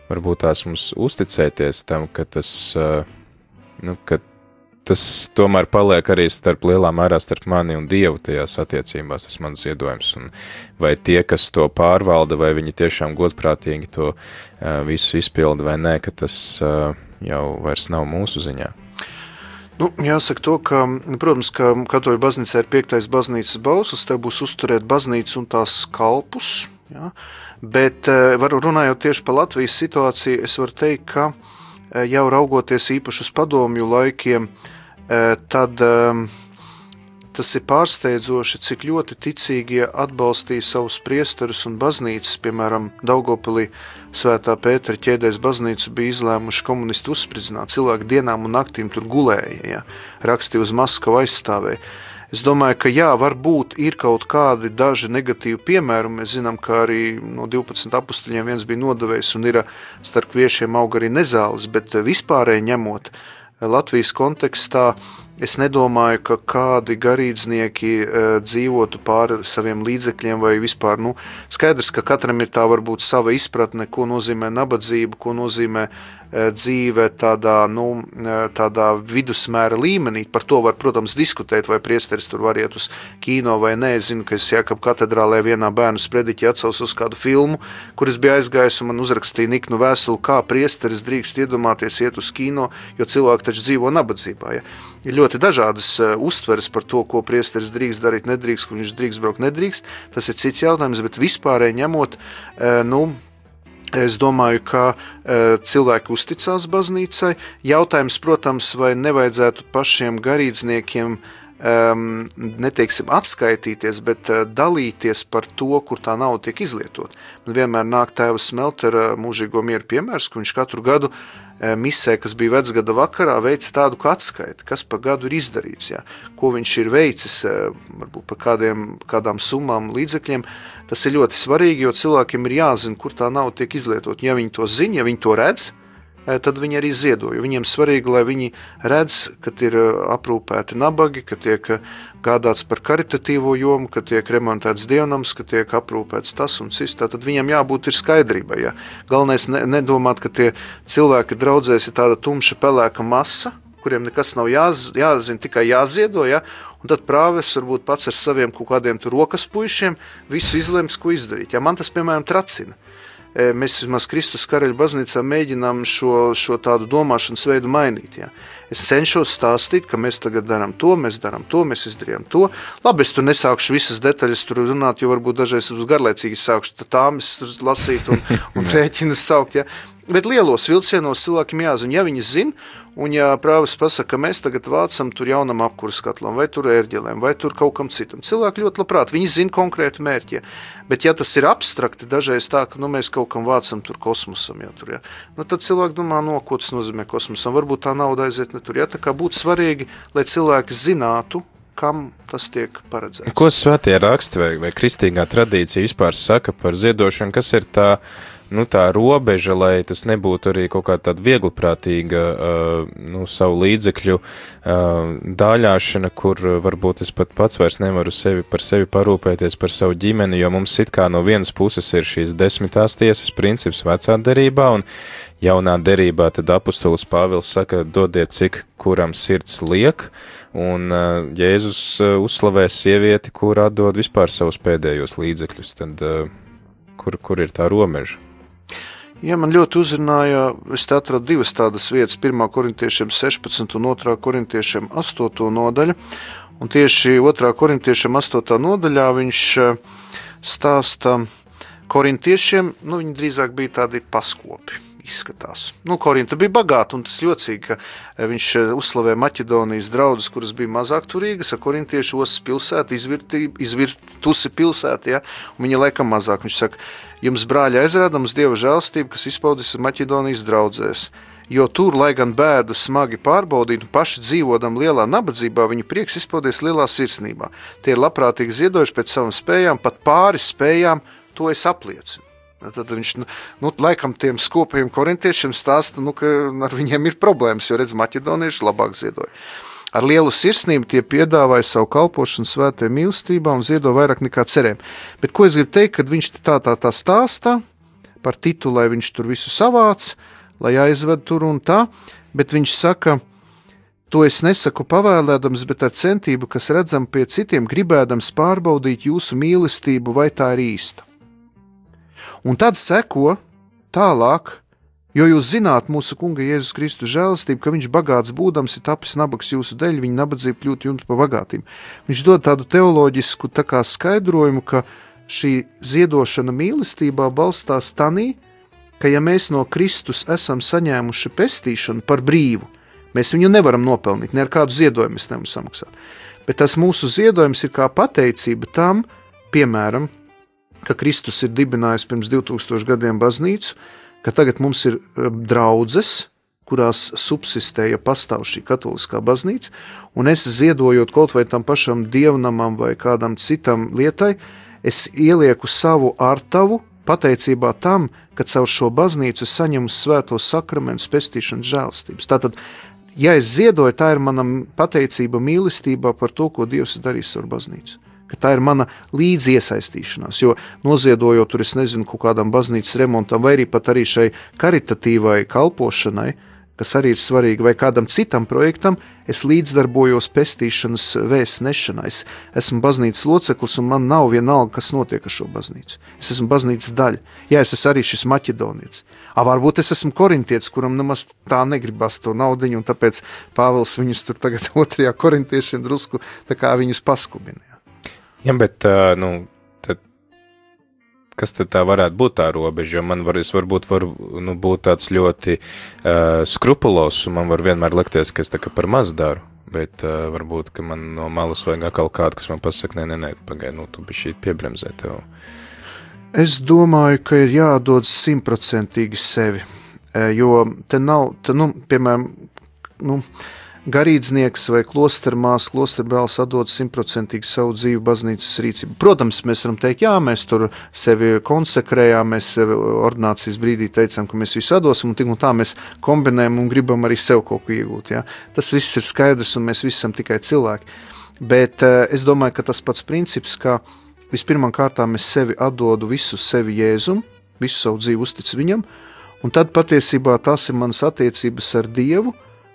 varbūt tās mums uzticēties tam, ka tas, nu, ka tas tomēr paliek arī starp lielā mērā starp mani un Dievu tajās attiecībās, tas mans ziedojums, un vai tie, kas to pārvalda, vai viņi tiešām godprātīgi to uh, visu izpilda vai nē, ka tas uh, jau vairs nav mūsu ziņā. Nu, jāsaka to, ka, protams, ka katoļu baznīcā ir piektais baznīcas bauslis, tev būs uzturēt baznīcu un tās kalpus, ja? Bet varu runājot tieši par Latvijas situāciju, es varu teikt, ka jau raugoties īpaši uz padomju laikiem, tad tas ir pārsteidzoši, cik ļoti ticīgie atbalstīja savus priestarus un baznīcas, piemēram, Daugavpilī Svētā Pētera ķēdēs baznīcu bija izlēmuši komunisti uzspridzināt, cilvēki dienām un naktīm tur gulēja, ja? Rakstīja uz Maskavu aizstāvēja. Es domāju, ka jā, varbūt ir kaut kādi daži negatīvi piemēri, mēs zinām, ka arī no divpadsmit apustuļiem viens bija nodevējs un ir starp kviešiem aug arī nezāles, bet vispārēji ņemot Latvijas kontekstā, es nedomāju, ka kādi garīdznieki e, dzīvotu pāri saviem līdzekļiem vai vispār, nu, skaidrs, ka katram ir tā varbūt sava izpratne, ko nozīmē nabadzība, ko nozīmē e, dzīve tādā, nu, e, tādā vidusmēra līmenī. Par to var, protams, diskutēt, vai priesteris tur var iet uz kino vai nē. Es zinu, ka es Jākab katedrālē vienā bērnu sprediķi atsauc uz kādu filmu, kur es biju aizgājis un man uzrakstīja niknu vēstuli, kā priesteris drīkst iedomāties iet uz kino, jo cilvēki taču dzīvo nabadzībā, ja. Ir ļoti dažādas uh, uztveres par to, ko priesteris drīkst darīt, nedrīkst, kur viņš drīkst braukt, nedrīkst. Tas ir cits jautājums, bet vispārēji ņemot, uh, nu, es domāju, ka uh, cilvēki uzticās baznīcai. Jautājums, protams, vai nevajadzētu pašiem garīdzniekiem um, neteiksim atskaitīties, bet uh, dalīties par to, kur tā nauda tiek izlietot. Man vienmēr nāk tēva Smeltera mūžīgo mieru piemērs, ka viņš katru gadu misē, kas bija vecgada vakarā, veica tādu kā atskaiti, kas pa gadu ir izdarīts, jā. Ko viņš ir veicis, varbūt par kādiem, kādām summām, līdzekļiem. Tas ir ļoti svarīgi, jo cilvēkiem ir jāzina, kur tā nauda tiek izlietot. Ja viņi to zina, ja viņi to redz, tad viņi arī ziedo, jo viņiem svarīgi, lai viņi redz, ka ir aprūpēti nabagi, ka tiek gādāts par karitatīvo jomu, ka tiek remontēts dievnams, ka tiek aprūpēts tas un cits, tad viņam jābūt ir skaidrībai. Ja. Galvenais ne, nedomāt, ka tie cilvēki draudzēs ir tāda tumša pelēka masa, kuriem nekas nav jāz, jāzina, tikai jāziedo, ja, un tad prāves varbūt pats ar saviem kaut kādiem tur rokas puišiem visu izlems, ko izdarīt. Ja. Man tas, piemēram, tracina. Mēs vismaz Kristus karaļa baznīcā mēģinām šo, šo tādu domāšanas veidu mainīt. Ja. Es cenšos stāstīt, ka mēs tagad darām to, mēs darām to, mēs izdarījām to. Labi, es tur nesākšu visas detaļas tur runāt, jo varbūt dažreiz būs garlaicīgi sākšu tāmas lasīt un, un rēķinas saukt. Ja. Bet lielos vilcienos cilvēkiem jāzina, ja viņi zina, un ja prāvis pasaka, ka mēs tagad vācam tur jaunam apkuras katlam, vai tur ērģelēm, vai tur kaut kam citam. Cilvēki ļoti labprāt, viņi zina konkrētu mērķi. Bet ja tas ir abstrakti, dažreiz tā, ka nu, mēs kaut kam vācam tur kosmosam, ja, tur, ja. Nu, tad cilvēki domā, no, ko tas nozīmē kosmosam. Varbūt tā nauda aiziet ne tur. Ja. Tā kā būtu svarīgi, lai cilvēki zinātu, kam tas tiek paredzēts. Ko svētie raksti vai, vai kristīgā tradīcija vispār saka par ziedošanu? Kas ir tā, nu, tā robeža, lai tas nebūtu arī kaut kā tāda viegliprātīga uh, nu, savu līdzekļu uh, dāļāšana, kur varbūt es pat pats vairs nevaru sevi par sevi parūpēties, par savu ģimeni, jo mums it kā no vienas puses ir šīs desmitās tiesas princips vecā derībā, un jaunā derībā tad apustulis Pāvils saka, dodiet cik kuram sirds liek, un uh, Jēzus uh, uzslavēs sievieti, kur atdod vispār savus pēdējos līdzekļus, tad uh, kur, kur ir tā robeža? Ja man ļoti uzrunāja, es te atradu divas tādas vietas, pirmā korintiešiem sešpadsmit un otrā korintiešiem astoto nodaļa, un tieši otrā korintiešiem astotā nodaļā viņš stāsta korintiešiem, nu viņi drīzāk bija tādi paskopi. Izskatās. Nu, Korinta bija bagāta, un tas jocīgi, ka viņš uzslavē Maķedonijas draudzes, kuras bija mazāk turīgas, a korintieši osas pilsēta, izvirtusi pilsēta, ja, un viņa laikam mazāk. Viņš saka, jums brāļi aizrādams Dieva žēlstība, kas izpaudis Maķedonijas draudzēs, jo tur, lai gan bēdu smagi pārbaudīt un paši dzīvodam lielā nabadzībā, viņa prieks izpaudies lielā sirsnībā. Tie ir labprātīgi ziedojuši pēc savam spējām, pat pāri spējām, to es apliecinu. Tad viņš, nu, laikam tiem skopajiem korintiešiem stāsta, nu, ka ar viņiem ir problēmas, jo redz, maķedonieši labāk ziedoja. Ar lielu sirsnību tie piedāvāja savu kalpošanu svētajā mīlestībā un ziedo vairāk nekā cerēm. Bet ko es gribu teikt, kad viņš tā tā tā stāsta, par titu, lai viņš tur visu savāc, lai aizved tur un tā, bet viņš saka, to es nesaku pavēlēdams, bet ar centību, kas redzam pie citiem, gribēdams pārbaudīt jūsu mīlestību, vai tā ir īsta. Un tad seko tālāk, jo jūs zināt mūsu kunga Jēzus Kristu žēlastību, ka viņš bagāts būdams ir tapis nabaks jūsu dēļ, viņa nabadzība kļūt jums pa bagātību. Viņš dod tādu teoloģisku tā kā skaidrojumu, ka šī ziedošana mīlestībā balstās tanī, ka ja mēs no Kristus esam saņēmuši pestīšanu par brīvu, mēs viņu nevaram nopelnīt, ne ar kādu ziedojumu mēs nevaram samaksāt. Bet tas mūsu ziedojums ir kā pateicība tam, piemēram, ka Kristus ir dibinājis pirms divtūkstošu gadiem baznīcu, ka tagad mums ir draudzes, kurās subsistēja pastāv šī katoliskā baznīca, un es ziedojot kaut vai tam pašam dievnamam vai kādam citam lietai, es ielieku savu ārtavu pateicībā tam, ka caur šo baznīcu es saņemu svēto sakramentu pestīšanas žēlastības. Tātad, ja es ziedoju, tā ir mana pateicība mīlestībā par to, ko Dievs ir darījis ar baznīcu. Ka tā ir mana līdziesaistīšanās, jo noziedojot tur, es nezinu, kaut kādam baznīcas remontam, vai arī pat arī šai karitatīvai kalpošanai, kas arī ir svarīgi, vai kādam citam projektam, es līdzdarbojos pestīšanas vēsts nešanā. Es esmu baznīcas loceklis, un man nav vienalga, kas notiek ar šo baznīcu. Es esmu baznīcas daļa. Jā, es esmu arī šis maķedonietis. A, varbūt es esmu korintietis, kuram nemaz tā negribas to naudiņu, un tāpēc Pāvils viņus tur tagad otrajā korintiešiem drusku tā kā viņus paskubina. Jā, bet, nu, tad, kas tad tā varētu būt tā robeža, jo man var, es varbūt var, nu, būt tāds ļoti uh, skrupulos, un man var vienmēr likties, ka es tā kā par maz daru, bet uh, varbūt, ka man no malas vajag atkal kādu, kas man pasaka, nē, nē, nē, pagaid, nu, tu bišķīt piebremzē tev. Es domāju, ka ir jādod simtprocentīgi sevi, jo te nav, te, nu, piemēram, nu, garīdznieks vai klostermās, klosterbrālis atdod simtprocentīgi savu dzīvi baznīcas rīcību. Protams, mēs varam teikt, jā, mēs tur sevi konsekrējām, mēs sevi ordinācijas brīdī teicām, ka mēs visu atdosim, un tik un tā mēs kombinējam un gribam arī sev kaut ko iegūt. Jā. Tas viss ir skaidrs, un mēs visi esam tikai cilvēki. Bet uh, es domāju, ka tas pats princips, ka vispirmām kārtām es sevi atdodu visu sevi Jēzum, visu savu dzīvi uztic viņam, un tad patiesībā tas ir manas attiecības ar Dievu,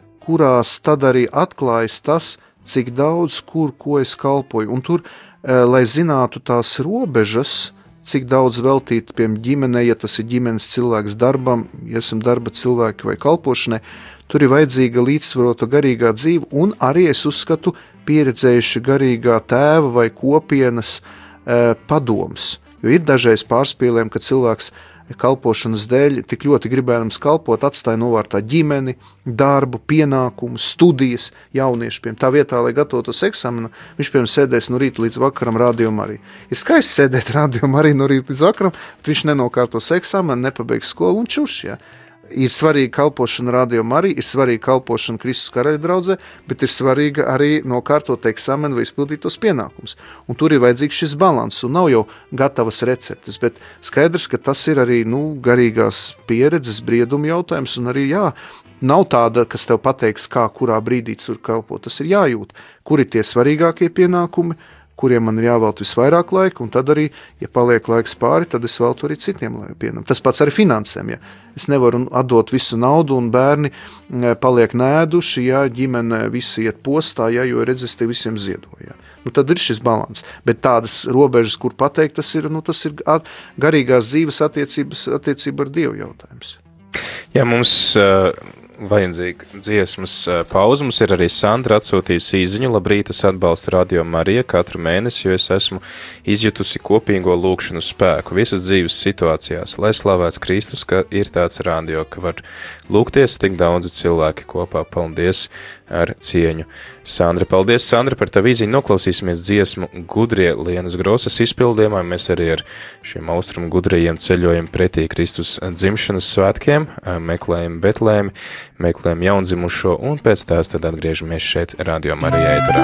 kurās tad arī atklājas tas, cik daudz, kur, ko es kalpoju. Un tur, lai zinātu tās robežas, cik daudz veltīt, piemēram, ģimenei, ja tas ir ģimenes cilvēks darbam, ja esam darba cilvēki vai kalpošanai, tur ir vajadzīga līdzsvarota garīgā dzīve, un arī es uzskatu pieredzējuši garīgā tēva vai kopienas e, padoms. Jo ir dažreiz pārspīlēm, ka cilvēks kalpošanas dēļ tik ļoti gribējams kalpot, atstāja novārtā ģimeni, darbu, pienākumus, studijas jauniešiem. Tā vietā, lai gatavotos eksāmenu, viņš, piemēram, sēdēs no rīta līdz vakaram Radio Marija. Ir skaisti sēdēt Radio Marija no rīta līdz vakaram, bet viņš nenokārtos eksāmenu, nepabeigs skolu un čuš, jā. Ir svarīga kalpošana Radio Marija, ir svarīga kalpošana Kristus karaļa draudzē, bet ir svarīga arī nokārtot eksāmenu vai izpildīt tos pienākumus. Un tur ir vajadzīgs šis balans, un nav jau gatavas receptes, bet skaidrs, ka tas ir arī, nu, garīgās pieredzes, brieduma jautājums, un arī, jā, nav tāda, kas tev pateiks, kā, kurā brīdī tur kalpot. Tas ir jājūt, kur ir tie svarīgākie pienākumi, kuriem man ir jāvelt visvairāk laika, un tad arī, ja paliek laiks pāri, tad es veltu arī citiem pienam. Tas pats arī finansēm, ja. Es nevaru atdot visu naudu, un bērni paliek nēduši, ja ģimene visi iet postā, ja, jo redzes te visiem ziedoja. Nu, tad ir šis balans, bet tādas robežas, kur pateikt, tas ir, nu, tas ir garīgās dzīves attiecības, attiecība ar Dievu jautājums. Jā, mums uh, vajadzīga dziesmas uh, pauze, mums ir arī Sandra atsūtījusi īziņu, labrīt, es atbalstu Radio Mariju katru mēnesi, jo es esmu izjutusi kopīgo lūkšanu spēku visas dzīves situācijās, lai slavēts Kristus, ka ir tāds radio, ka var lūgties tik daudzi cilvēki kopā. Paldies ar cieņu. Sandra, paldies, Sandra, par tavu īziņu. Noklausīsimies dziesmu Gudrie Lienas Grosas izpildījumā. Mēs arī ar šiem austrumu gudrījiem ceļojam pretī Kristus dzimšanas svētkiem, meklējam Betlēmi, meklējam jaundzimušo, un pēc tās tad atgriežamies šeit Radio Marija ēterā.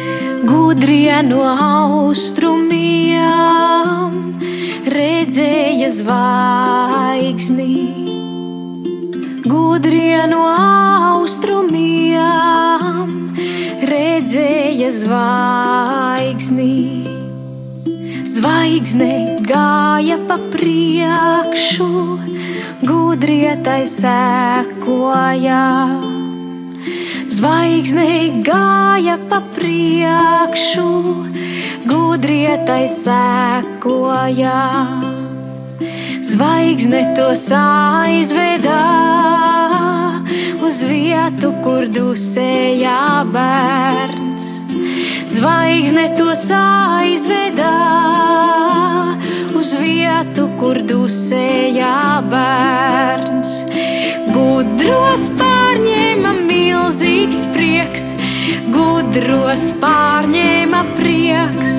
Gudrie no austrumiem redzēja zvaigzni, gudrie no austrumiem, redzēja zvaigzni. Zvaigzne gāja pa priekšu, gudrie tai sekoja. Zvaigzne gāja pa priekšu, gudrie tai sekoja. Zvaigzne tos aizvedā uz vietu, kur dusēja bērns. Zvaigzne tos aizvedā uz vietu, kur dusēja bērns. Gudros pārņēma milzīgs prieks, gudros pārņēma prieks.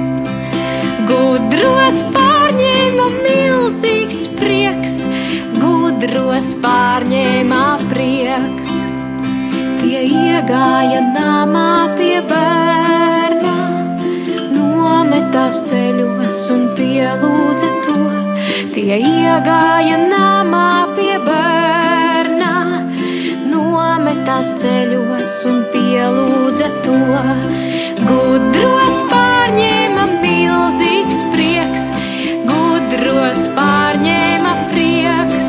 Gudros pārņēma milzīgs prieks, gudros pārņēma prieks. Tie iegāja namā pie bērna, nometās ceļos un pielūdza to. Tie iegāja namā pie bērna, nometās ceļos un pielūdza to. Gudros pārņēma milzīgs prieks, gudros pārņēma prieks.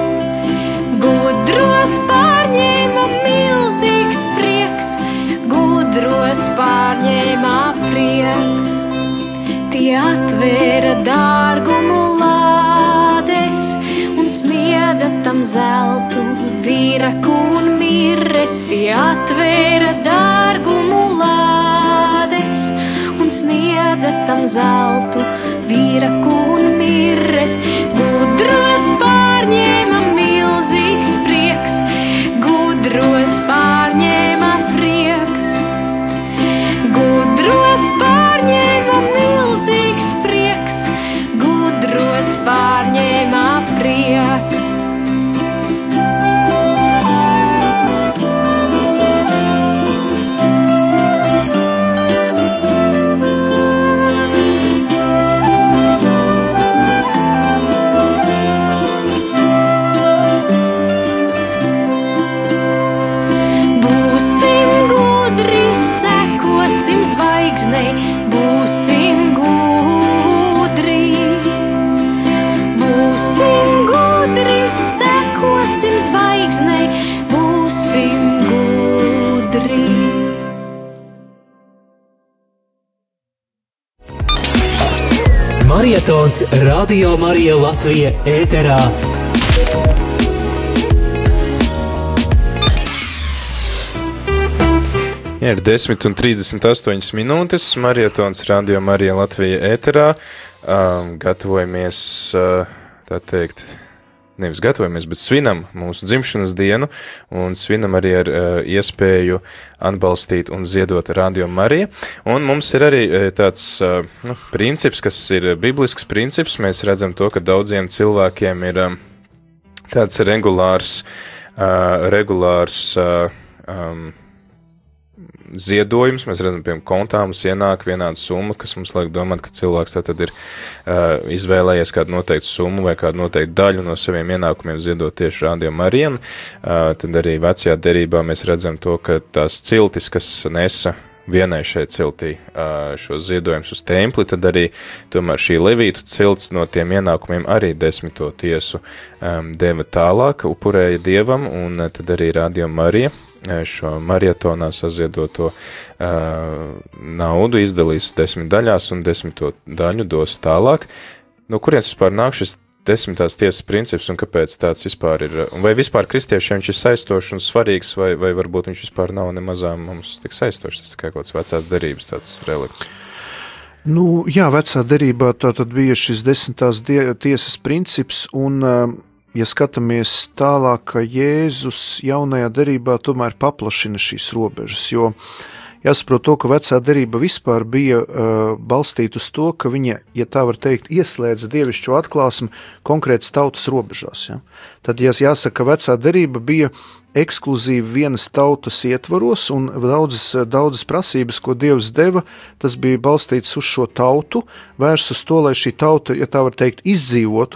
Gudros pārņēma milzīgs prieks, gudros pārņēma prieks. Tie atvēra dārgumu lādes un sniedza tam zeltu, vīraku un mirres. Tie atvēra dārgumu lādes un sniedza tam zeltu, vīraku un mirres. Gudros pārņēma milzīgs prieks, gudros pārņēma prieks. Gudros pārņēma milzīgs prieks, gudros pārņēma prieks. Zvaigznei, būsim gudri, būsim gudri, sekosim zvaigznei, būsim gudri. Marietons Radio Marija Latvija ēterā. Jā, ir desmit un trīsdesmit astoņas minūtes, Marietons Radio Marija Latvija ēterā, um, gatavojamies, uh, tā teikt, nevis gatavojamies, bet svinam mūsu dzimšanas dienu, un svinam arī ar uh, iespēju atbalstīt un ziedot Radio Marija, un mums ir arī uh, tāds uh, nu, princips, kas ir biblisks princips, mēs redzam to, ka daudziem cilvēkiem ir um, tāds regulārs, uh, regulārs, uh, um, ziedojums, mēs redzam, piemēram, kontā mums ienāk vienāda summa, kas mums liek domāt, ka cilvēks tātad ir uh, izvēlējies kādu noteiktu summu vai kādu noteiktu daļu no saviem ienākumiem ziedot tieši Radio Marijai. Uh, tad arī vecajā derībā mēs redzam to, ka tās ciltis, kas nesa vienai šeit ciltī uh, šo ziedojumus uz templi, tad arī tomēr šī levītu cilts no tiem ienākumiem arī desmito tiesu um, deva tālāk, upurēja Dievam, un uh, tad arī Radio Marija šo marietonā saziedoto uh, naudu izdalīs desmit daļās un desmito daļu dos tālāk. No kurienes vispār nāk šis desmitās tiesas princips un kāpēc tāds vispār ir? Un vai vispār kristiešiem viņš ir saistošs un svarīgs, vai, vai varbūt viņš vispār nav nemazām mums tik saistošs? Tas tikai kaut kāds vecās derības tāds relikts. Nu, jā, vecā derībā tā tad bija šis desmitās die, tiesas princips un uh, ja skatāmies tālāk, ka Jēzus jaunajā derībā tomēr paplašina šīs robežas, jo jāsaprot to, ka vecā derība vispār bija uh, balstīta uz to, ka viņa, ja tā var teikt, ieslēdza dievišķo atklāsmi konkrētas tautas robežās. Ja? Tad, ja jāsaka, ka vecā derība bija ekskluzīvi vienas tautas ietvaros un daudzas, daudzas prasības, ko Dievs deva, tas bija balstīts uz šo tautu, vērsts uz to, lai šī tauta, ja tā var teikt, izdzīvotu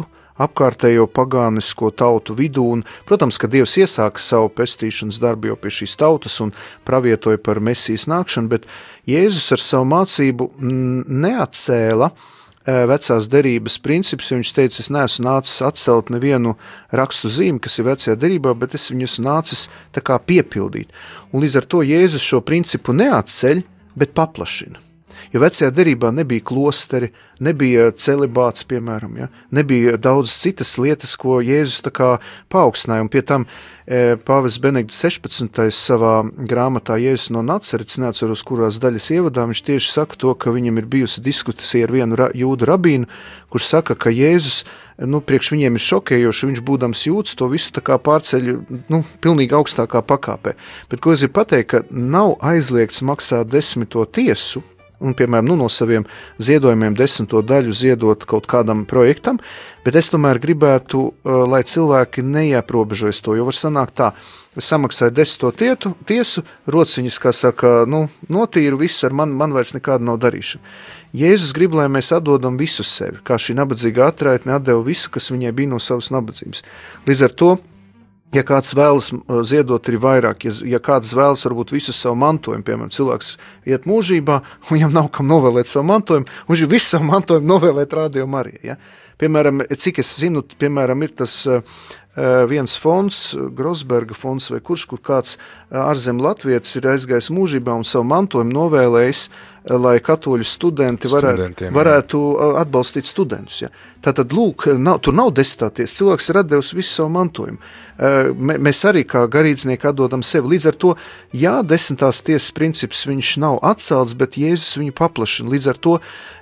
apkārtējo pagānisko tautu vidū, un, protams, ka Dievs iesāka savu pestīšanas darbu jau pie šīs tautas un pravietoja par Mesijas nākšanu, bet Jēzus ar savu mācību neatcēla vecās derības principus, jo viņš teica, es neesmu nācis atcelt nevienu rakstu zīmi, kas ir vecajā derībā, bet es viņu esmu nācis tā kā piepildīt. Un līdz ar to Jēzus šo principu neatceļ, bet paplašina. Jo vecajā derībā nebija klosteri, nebija celibāts, piemēram, ja? Nebija daudz citas lietas, ko Jēzus tā kā paaugstināja, un pie tam e, Pāvests Benedikts sešpadsmitais savā grāmatā Jēzus no Nacerets, neatceros, kurās daļas ievadā, viņš tieši saka to, ka viņam ir bijusi diskusija ar vienu ra, jūdu rabīnu, kurš saka, ka Jēzus, nu, priekš viņiem ir šokējoši, viņš būdams jūds, to visu tā kā pārceļ, nu, pilnīgi augstākā pakāpē. Bet, ko es gribu pateikt, ka nav aizliegts maksāt desmito tiesu, un, piemēram, nu, no saviem ziedojumiem desmito daļu ziedot kaut kādam projektam, bet es tomēr gribētu, lai cilvēki neieprobežojas to, jo var sanākt tā, es samaksāju desmito tietu, tiesu, rociņas, kā saka, nu, notīru, viss ar man, man vairs nekāda nav darīšana. Jēzus grib, lai mēs atdodam visu sevi, kā šī nabadzīga atraitne atdeva visu, kas viņai bija no savas nabadzības. Līdz ar to, ja kāds vēlas ziedot arī vairāk, ja, ja kāds vēlas varbūt visu savu mantojumu, piemēram, cilvēks iet mūžībā, un viņam nav kam novēlēt savu mantojumu, un viņš visu savu mantojumu novēlēt Radio Marijai. Ja? Piemēram, cik es zinu, piemēram, ir tas uh, viens fonds, Grosberga fonds vai kurš, kur kāds ārzem latvietis ir aizgājis mūžībā un savu mantojumu novēlējis, lai katoļu studenti varētu, varētu atbalstīt studentus. Ja. Tātad, lūk, nav, tur nav desmitāties, cilvēks ir atdevis visu savu mantojumu. Mēs arī kā garīdznieki atdodam sevi. Līdz ar to, jā, desmitās tiesas princips viņš nav atcelts, bet Jēzus viņu paplašina. Līdz ar to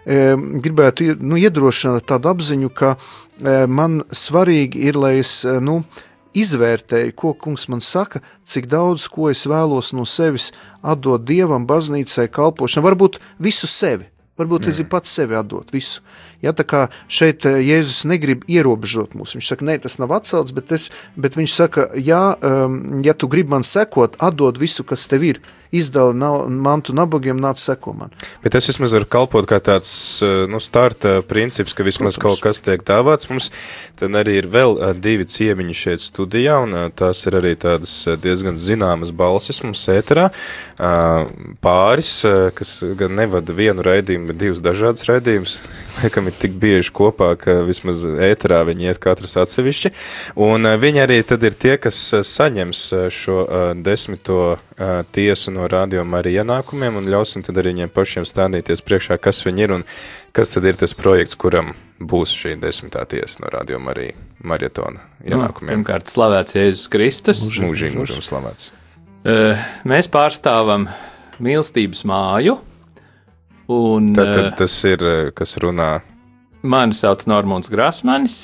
gribētu nu, iedrošināt tādu apziņu, ka man svarīgi ir, lai es nu, izvērtēju, ko kungs man saka, cik daudz, ko es vēlos no sevis atdot Dievam, baznīcai, kalpošanai, varbūt visu sevi, varbūt es ir pats sevi atdot, visu. Ja, tā kā šeit Jēzus negrib ierobežot mūs, viņš saka, ne, tas nav atcelts, bet, es, bet viņš saka, jā, ja tu gribi man sekot, atdod visu, kas tev ir, izdala nav, mantu nabagiem, nāc seko man. Bet tas vismaz var kalpot kā tāds, nu, starta princips, ka vismaz Protams. Kaut kas tiek dāvāts. Mums tad arī ir vēl divi ciemiņi šeit studijā, un tās ir arī tādas diezgan zināmas balsis mums ēterā. Pāris, kas gan nevada vienu raidījumu, bet divus dažādas raidījumus, kam ir tik bieži kopā, ka vismaz ēterā viņi iet katrs atsevišķi. Un viņi arī tad ir tie, kas saņems šo desmito tiesu no Radio Marija ienākumiem, un ļausim tad arī viņiem pašiem stādīties priekšā, kas viņi ir un kas tad ir tas projekts, kuram būs šī desmitā tiesa no Radio Marija maratona ienākumiem. Nu, pirmkārt, slavēts Jēzus Kristus. Mūžīgi, mūžīgi slavēts. Mēs pārstāvam mīlestības māju. Un, tad, tad tas ir, kas runā? Mani sauc Normons Grasmanis.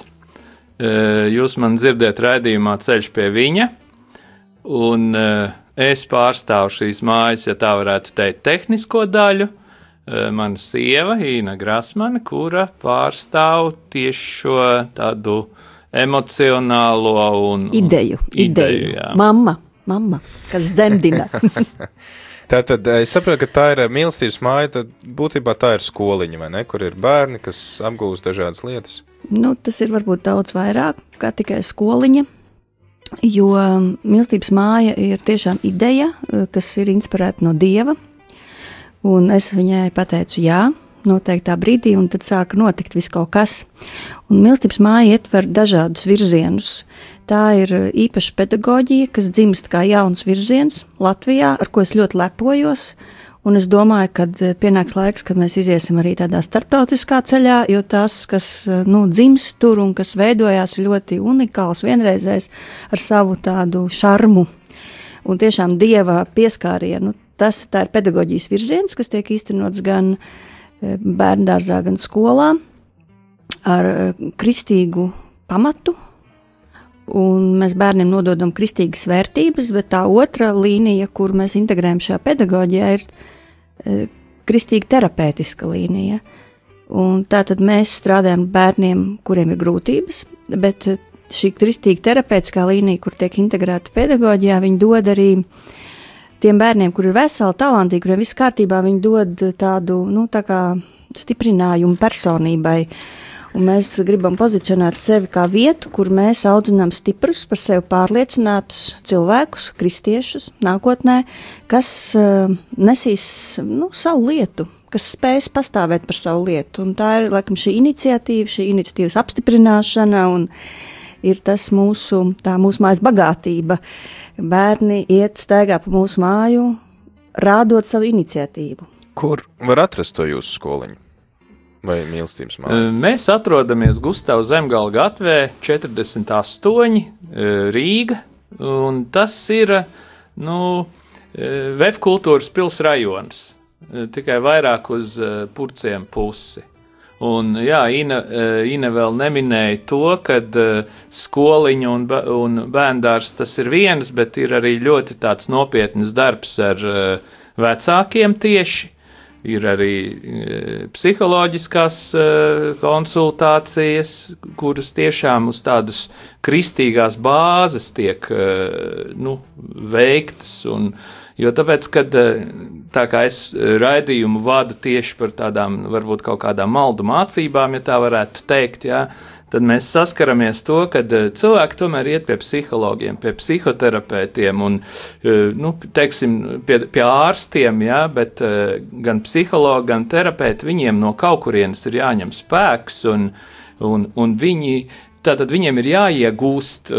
Jūs man dzirdiet raidījumā Ceļš pie viņa. Un es pārstāvu šīs mājas, ja tā varētu teikt, tehnisko daļu. Mana sieva, Īna Grasmane, kura pārstāv tieši šo tādu emocionālo un... Ideju, ideju. ideju jā. Mamma, mamma, kas dzemdina. Tātad es saprotu, ka tā ir mīlestības māja, tad būtībā tā ir skoliņa, vai ne, kur ir bērni, kas apgūst dažādas lietas? Nu, tas ir varbūt daudz vairāk kā tikai skoliņa. Jo mīlestības māja ir tiešām ideja, kas ir inspirēta no Dieva, un es viņai pateicu jā, noteiktā brīdī, un tad sāka notikt viss kaut kas. Un mīlestības māja ietver dažādus virzienus. Tā ir īpaša pedagoģija, kas dzimst kā jauns virziens Latvijā, ar ko es ļoti lepojos, un es domāju, kad pienāks laiks, kad mēs iziesim arī tādā starptautiskā ceļā, jo tas, kas, nu, dzimst tur un kas veidojās ļoti unikāls, vienreizējs ar savu tādu šarmu un tiešām Dieva pieskārienu. Tas tā ir pedagoģijas virziens, kas tiek īstenots gan bērndārzā, gan skolā ar kristīgu pamatu, un mēs bērniem nododam kristīgas vērtības, bet tā otra līnija, kur mēs integrējam šajā pedagoģijā, ir kristīga terapeitiska līnija. Un tātad mēs strādājam bērniem, kuriem ir grūtības, bet šī kristīga terapeitiskā līnija, kur tiek integrēta pedagoģijā, viņi dod arī tiem bērniem, kur ir veseli, talantīgi, kuriem viss kārtībā, viņi dod tādu, nu, tā kā stiprinājumu personībai. Un mēs gribam pozicionēt sevi kā vietu, kur mēs audzinām stiprus, par sevi pārliecinātus cilvēkus, kristiešus nākotnē, kas uh, nesīs nu, savu lietu, kas spēs pastāvēt par savu lietu. Un tā ir, laikam, šī iniciatīva, šī iniciatīvas apstiprināšana un ir tas mūsu, tā mūsu mājas bagātība. Bērni iet staigā pa mūsu māju, rādot savu iniciatīvu. Kur var atrast to jūsu skoliņu? Vai mīlestības māju? Mēs atrodamies Gustavu Zemgala gatvē četrdesmit astoņi Rīga, un tas ir, nu, Vefkultūras pils rajons, tikai vairāk uz Purciem pusi. Un, jā, Ina, Ina vēl neminēja to, kad skoliņa un, un bērndārs tas ir viens, bet ir arī ļoti tāds nopietnas darbs ar vecākiem tieši. Ir arī psiholoģiskās konsultācijas, kuras tiešām uz tādas kristīgās bāzes tiek nu, veiktas. Un, jo tāpēc, kad tā kā es raidījumu vadu tieši par tādām, varbūt kaut kādām maldu mācībām, ja tā varētu teikt, jā, tad mēs saskaramies to, ka cilvēki tomēr iet pie psihologiem, pie psihoterapeitiem un, nu, teiksim, pie, pie ārstiem, jā, bet gan psihologi, gan terapeiti, viņiem no kaut kurienes ir jāņem spēks un, un, un viņi, tātad viņiem ir jāiegūst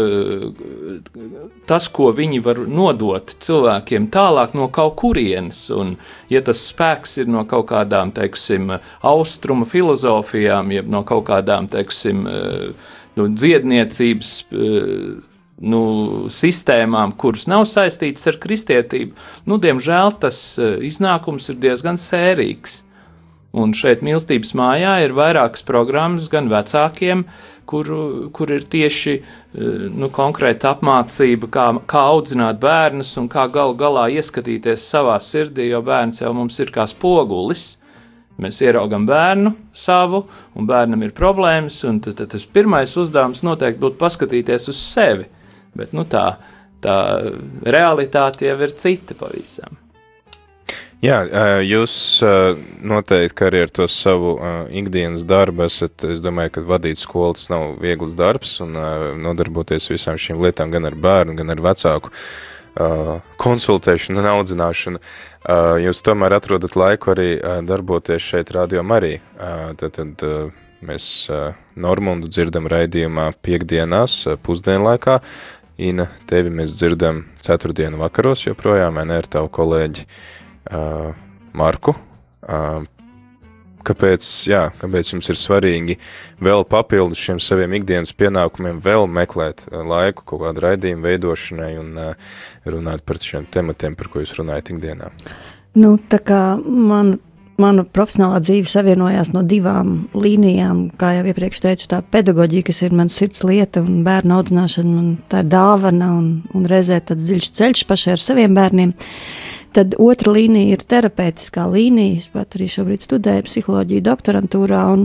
tas, ko viņi var nodot cilvēkiem tālāk no kaut kurienes, un ja tas spēks ir no kaut kādām, teiksim, austrumu filozofijām, jeb no kaut kādām, teiksim, nu, dziedniecības nu, sistēmām, kuras nav saistītas ar kristietību, nu, diemžēl tas iznākums ir diezgan sērīgs. Un šeit mīlestības mājā ir vairākas programmas gan vecākiem, kur, kur ir tieši nu, konkrēta apmācība, kā, kā audzināt bērnus un kā galu galā ieskatīties savā sirdī, jo bērns jau mums ir kā spogulis. Mēs ieraugam bērnu savu, un bērnam ir problēmas, un tad, tad tas pirmais uzdevums noteikti būtu paskatīties uz sevi. Bet nu, tā, tā realitāte jau ir cita pavisam. Jā, jūs noteikti arī ar to savu ikdienas darbu esat, es domāju, ka vadīt skolu tas nav viegls darbs un nodarboties visām šīm lietām gan ar bērnu, gan ar vecāku konsultēšanu un audzināšanu. Jūs tomēr atrodat laiku arī darboties šeit Radio Marija. Tad, tad mēs Normundu dzirdam raidījumā piekdienās pusdienlaikā. Ina, tevi mēs dzirdam ceturtdienu vakaros joprojām, vai ne, ar tavu kolēģi Uh, Marku, uh, kāpēc, jā, kāpēc jums ir svarīgi vēl papildus šiem saviem ikdienas pienākumiem vēl meklēt uh, laiku kaut kādu raidījumu veidošanai un uh, runāt par šiem tematiem, par ko jūs runājat ikdienā? Nu, tā kā man, mana profesionālā dzīve savienojās no divām līnijām, kā jau iepriekš teicu, tā pedagoģija, kas ir mans sirds lieta un bērnu audzināšana, un tā ir dāvana un, un reizē tāds dziļš ceļš pašai ar saviem bērniem. Tad otra līnija ir terapeitiskā līnija, es pat arī šobrīd studēju psiholoģiju doktorantūrā, un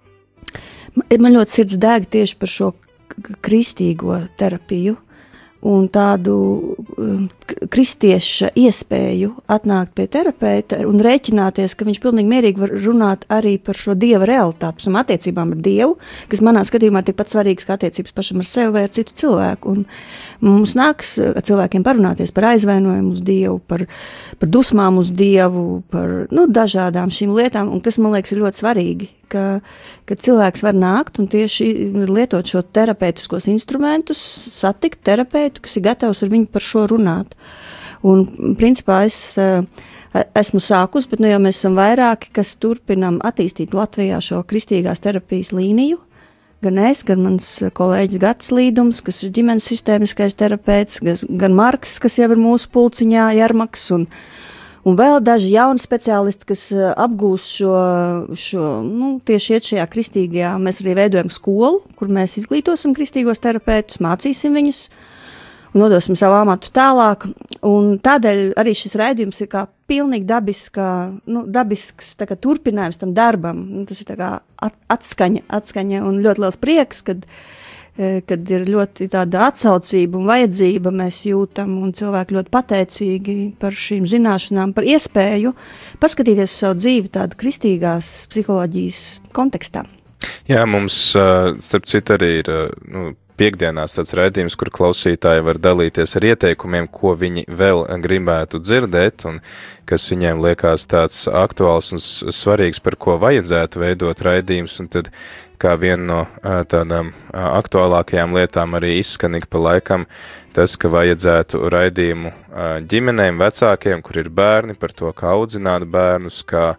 man ļoti sirds deg tieši par šo kristīgo terapiju un tādu um, kristieša iespēju atnākt pie terapeita un rēķināties, ka viņš pilnīgi mierīgi var runāt arī par šo dieva realitāti, un attiecībām ar dievu, kas manā skatījumā ir tikpat svarīgas kā attiecības pašam ar sevi vai ar citu cilvēku. Un mums nāks ar cilvēkiem parunāties par aizvainojumu uz dievu, par, par dusmām uz dievu, par nu, dažādām šīm lietām, un kas man liekas ir ļoti svarīgi, ka, ka cilvēks var nākt un tieši lietot šo terapeitiskos instrumentus, satikt terapeitu, kas ir gatavs ar viņu par šo runāt. Un principā es esmu sākus, bet nu jau mēs esam vairāki, kas turpinam attīstīt Latvijā šo kristīgās terapijas līniju. Gan es, gan mans kolēģis Gatis Līdums, kas ir ģimenes sistēmiskais terapeits, gan Marks, kas jau ir mūsu pulciņā, Jarmaks, un, un vēl daži jauni speciālisti, kas apgūst šo, šo nu, tieši iet šajā kristīgajā. Mēs arī veidojam skolu, kur mēs izglītosim kristīgos terapeitus, mācīsim viņus un nodosim savu amatu tālāk. Un tādēļ arī šis raidījums ir kā pilnīgi dabiska, nu, dabisks tā kā turpinājums tam darbam. Tas ir tā kā at, atskaņa, atskaņa un ļoti liels prieks, kad, kad ir ļoti tāda atsaucība un vajadzība mēs jūtam un cilvēki ļoti pateicīgi par šīm zināšanām, par iespēju paskatīties uz savu dzīvi tādu kristīgās psiholoģijas kontekstā. Jā, mums, starp citu, arī ir nu, piekdienās tāds raidījums, kur klausītāji var dalīties ar ieteikumiem, ko viņi vēl gribētu dzirdēt un kas viņiem liekas tāds aktuāls un svarīgs, par ko vajadzētu veidot raidījums, un tad kā viena no tādām aktuālākajām lietām arī izskan ik pa laikam tas, ka vajadzētu raidījumu ģimenēm, vecākiem, kur ir bērni, par to, kā audzināt bērnus, kā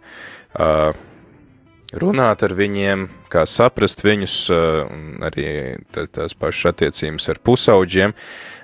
runāt ar viņiem, kā saprast viņus, un arī tās pašas attiecības ar pusauģiem.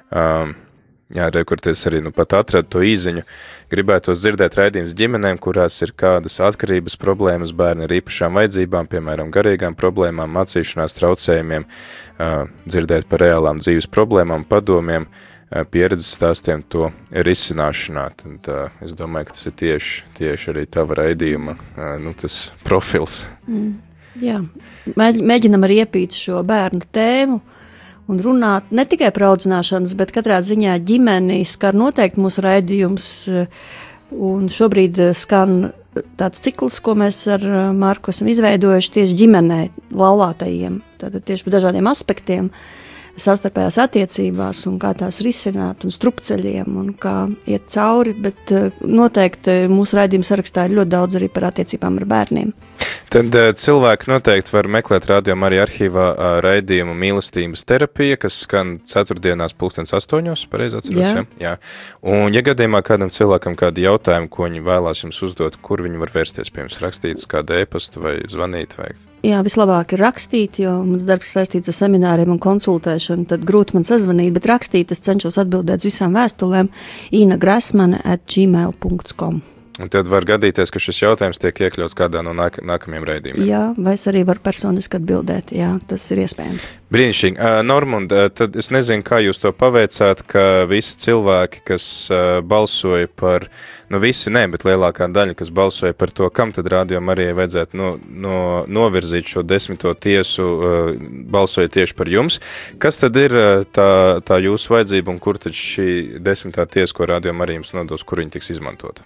Jā, rekurties arī nu pat atradu to īziņu. Gribētos dzirdēt raidījums ģimenēm, kurās ir kādas atkarības problēmas, bērni ar īpašām vajadzībām, piemēram, garīgām problēmām, mācīšanās traucējumiem, dzirdēt par reālām dzīves problēmām, padomiem, pieredzes stāstiem to risināšanā. Tad, es domāju, ka tas ir tieši, tieši arī tava raidījuma nu, tas profils. Mm, jā, mēģinam arī iepīt šo bērnu tēmu un runāt ne tikai par audzināšanas, bet katrā ziņā ģimeni skar noteikti mūsu raidījums, un šobrīd skan tāds cikls, ko mēs ar Marku esam izveidojuši tieši ģimenē laulātajiem, tātad tieši par dažādiem aspektiem, savstarpējās attiecībās un kā tās risināt un strupceļiem un kā iet cauri, bet noteikti mūsu raidījuma sarakstā ir ļoti daudz arī par attiecībām ar bērniem. Tad cilvēki noteikti var meklēt Radio Marija arhīvā raidījumu Mīlestības terapija, kas skan ceturtdienās pulkstens astoņos, pareizi atceros, ja? Jā. Un, ja gadījumā kādam cilvēkam kādi jautājumi, ko viņi vēlās jums uzdot, kur viņi var vērsties pie jums, rakstīt kādu e-pastu vai zvanīt vai... Jā, vislabāk ir rakstīt, jo mans darbs saistīts ar semināriem un konsultēšanu, tad grūti man sazvanīt, bet rakstīt es cenšos atbildēt uz visām vēstulēm ina grasmane at gmail dot com. Un tad var gadīties, ka šis jautājums tiek iekļauts kādā no nāk, nākamajiem raidījumiem. Jā, vai es arī varu personiski atbildēt, jā, tas ir iespējams. Brīnišķīgi. Uh, Normund, uh, tad es nezinu, kā jūs to paveicāt, ka visi cilvēki, kas uh, balsoja par, nu visi ne, bet lielākā daļa, kas balsoja par to, kam tad Radio Marijai vajadzētu no, no, novirzīt šo desmito tiesu, uh, balsoja tieši par jums. Kas tad ir uh, tā, tā jūsu vajadzība un kur tad šī desmitā tiesa, ko Radio Marija jums nodos, kur viņi tiks izmantota?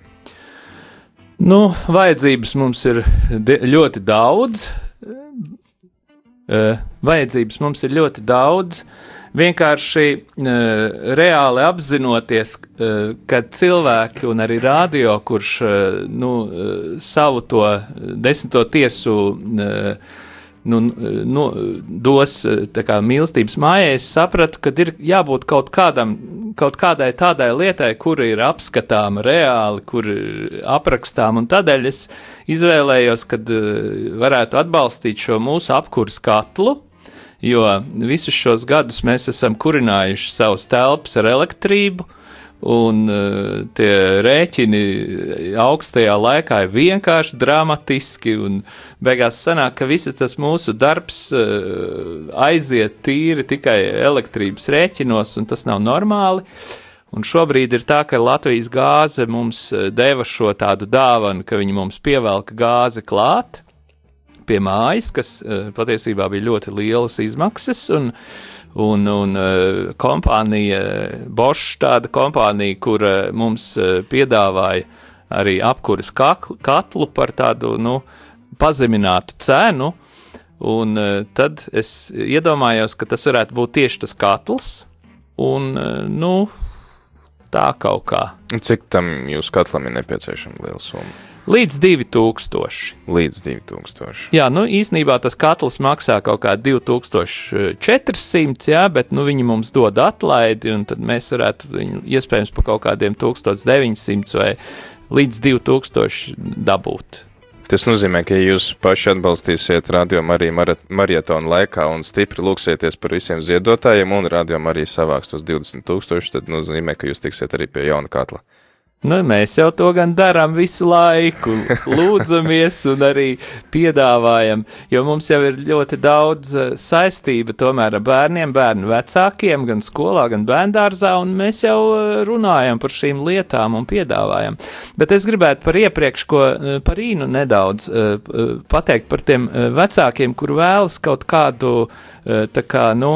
Nu, vajadzības mums ir ļoti daudz. Vajadzības mums ir ļoti daudz. Vienkārši reāli apzinoties, ka cilvēki un arī radio, kurš nu, savu to desmito tiesu nu, nu, dos tā kā mīlestības mājai, es sapratu, ka ir jābūt kaut kādam, kaut kādai tādai lietai, kura ir apskatāma reāli, kur aprakstām, un tādēļ es izvēlējos, kad varētu atbalstīt šo mūsu apkuras katlu, jo visus šos gadus mēs esam kurinājuši savus telpas ar elektrību, un uh, tie rēķini augstajā laikā ir vienkārši dramatiski, un beigās sanāk, ka viss tas mūsu darbs uh, aiziet tīri tikai elektrības rēķinos, un tas nav normāli. Un šobrīd ir tā, ka Latvijas gāze mums deva šo tādu dāvanu, ka viņi mums pievelka gāzi klāt pie mājas, kas uh, patiesībā bija ļoti lielas izmaksas, un Un, un kompānija, Bosch, tāda kompānija, kur mums piedāvāja arī apkuras katlu par tādu, nu, pazeminātu cenu, un tad es iedomājos, ka tas varētu būt tieši tas katls, un, nu, tā kaut kā. Cik tam jūs katlam ir nepieciešama liela summa? Līdz divi tūkstoši. Līdz divi tūkstoši. Jā, nu īsnībā tas katls maksā kaut kā divi tūkstoši četrsimt, jā, bet nu viņi mums dod atlaidi, un tad mēs varētu viņu iespējams pa kaut kādiem tūkstoš deviņsimt vai līdz divi tūkstoši dabūt. Tas nozīmē, ka ja jūs paši atbalstīsiet Radio Mariju marietonu laikā un stipri lūksieties par visiem ziedotājiem un Radio Mariju savāks tos divdesmit tūkstoši, tad nozīmē, ka jūs tiksiet arī pie jauna katla. Nu, mēs jau to gan darām visu laiku, lūdzamies un arī piedāvājam, jo mums jau ir ļoti daudz saistība tomēr ar bērniem, bērnu vecākiem, gan skolā, gan bērndārzā, un mēs jau runājam par šīm lietām un piedāvājam. Bet es gribētu par iepriekš, ko par Īnu nedaudz pateikt par tiem vecākiem, kur vēlas kaut kādu, tā kā, nu,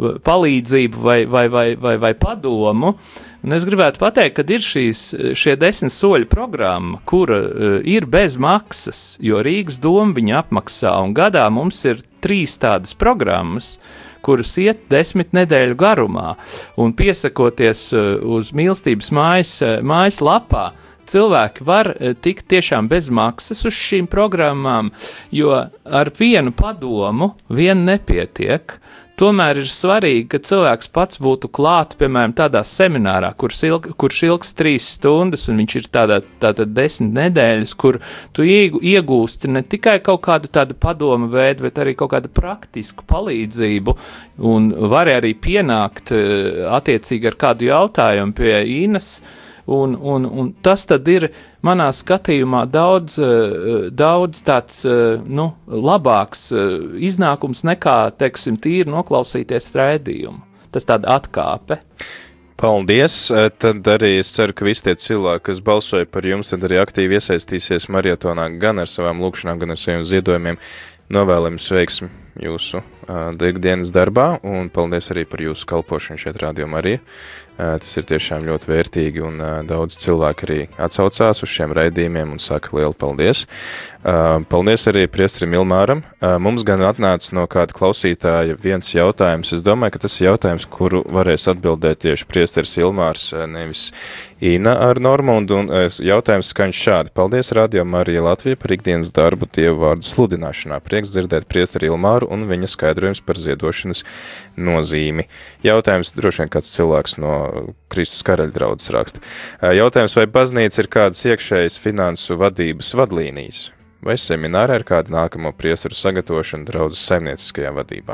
palīdzību vai, vai, vai, vai, vai padomu. Un es gribētu pateikt, ka ir šīs, šie desmit soļu programma, kura uh, ir bez maksas, jo Rīgas doma viņa apmaksā, un gadā mums ir trīs tādas programmas, kuras iet desmit nedēļu garumā, un piesakoties uh, uz mīlestības mājas, uh, mājas lapā, cilvēki var uh, tikt tiešām bez maksas uz šīm programmām, jo ar vienu padomu vien nepietiek. Tomēr ir svarīgi, ka cilvēks pats būtu klāt, piemēram, tādā seminārā, kurš, ilg, kurš ilgs trīs stundas, un viņš ir tādā, tādā desmit nedēļas, kur tu iegūsti ne tikai kaut kādu tādu padomu veidu, bet arī kaut kādu praktisku palīdzību, un vari arī pienākt attiecīgi ar kādu jautājumu pie Inas, un, un, un tas tad ir manā skatījumā daudz, daudz tāds, nu, labāks iznākums nekā, teiksim, tīri noklausīties raidījumu. Tas tāda atkāpe. Paldies! Tad arī es ceru, ka visi tie cilvēki, kas balsoja par jums, tad arī aktīvi iesaistīsies marietonā gan ar savām lūkšanām, gan ar saviem ziedojumiem. Novēlam jums veiksmi jūsu uh, ikdienas darbā, un paldies arī par jūsu kalpošanu šeit Radio Marija. Uh, tas ir tiešām ļoti vērtīgi, un uh, daudz cilvēku arī atsaucās uz šiem raidījumiem un saka lielu paldies. Uh, paldies arī priesterim Ilmāram. Uh, mums gan atnāca no kāda klausītāja viens jautājums. Es domāju, ka tas ir jautājums, kuru varēs atbildēt tieši priesteris Ilmārs, nevis Ina ar Normundu, un uh, jautājums skaņš šādi. Paldies Radio Marija Latvija par ikdienas darbu Dievu vārdu sludināšanā. Prieks dzirdēt priesteri Ilmāru un viņa skaidrojums par ziedošanas nozīmi. Jautājums, droši vien kāds cilvēks no Kristus karaļa draudzes raksta. Uh, jautājums, vai baznīca ir kādas iekšējas finansu vadības vadlīnijas? Vai seminārā ir kāda nākamo priesteru sagatavošana draudzes saimnieciskajā vadībā?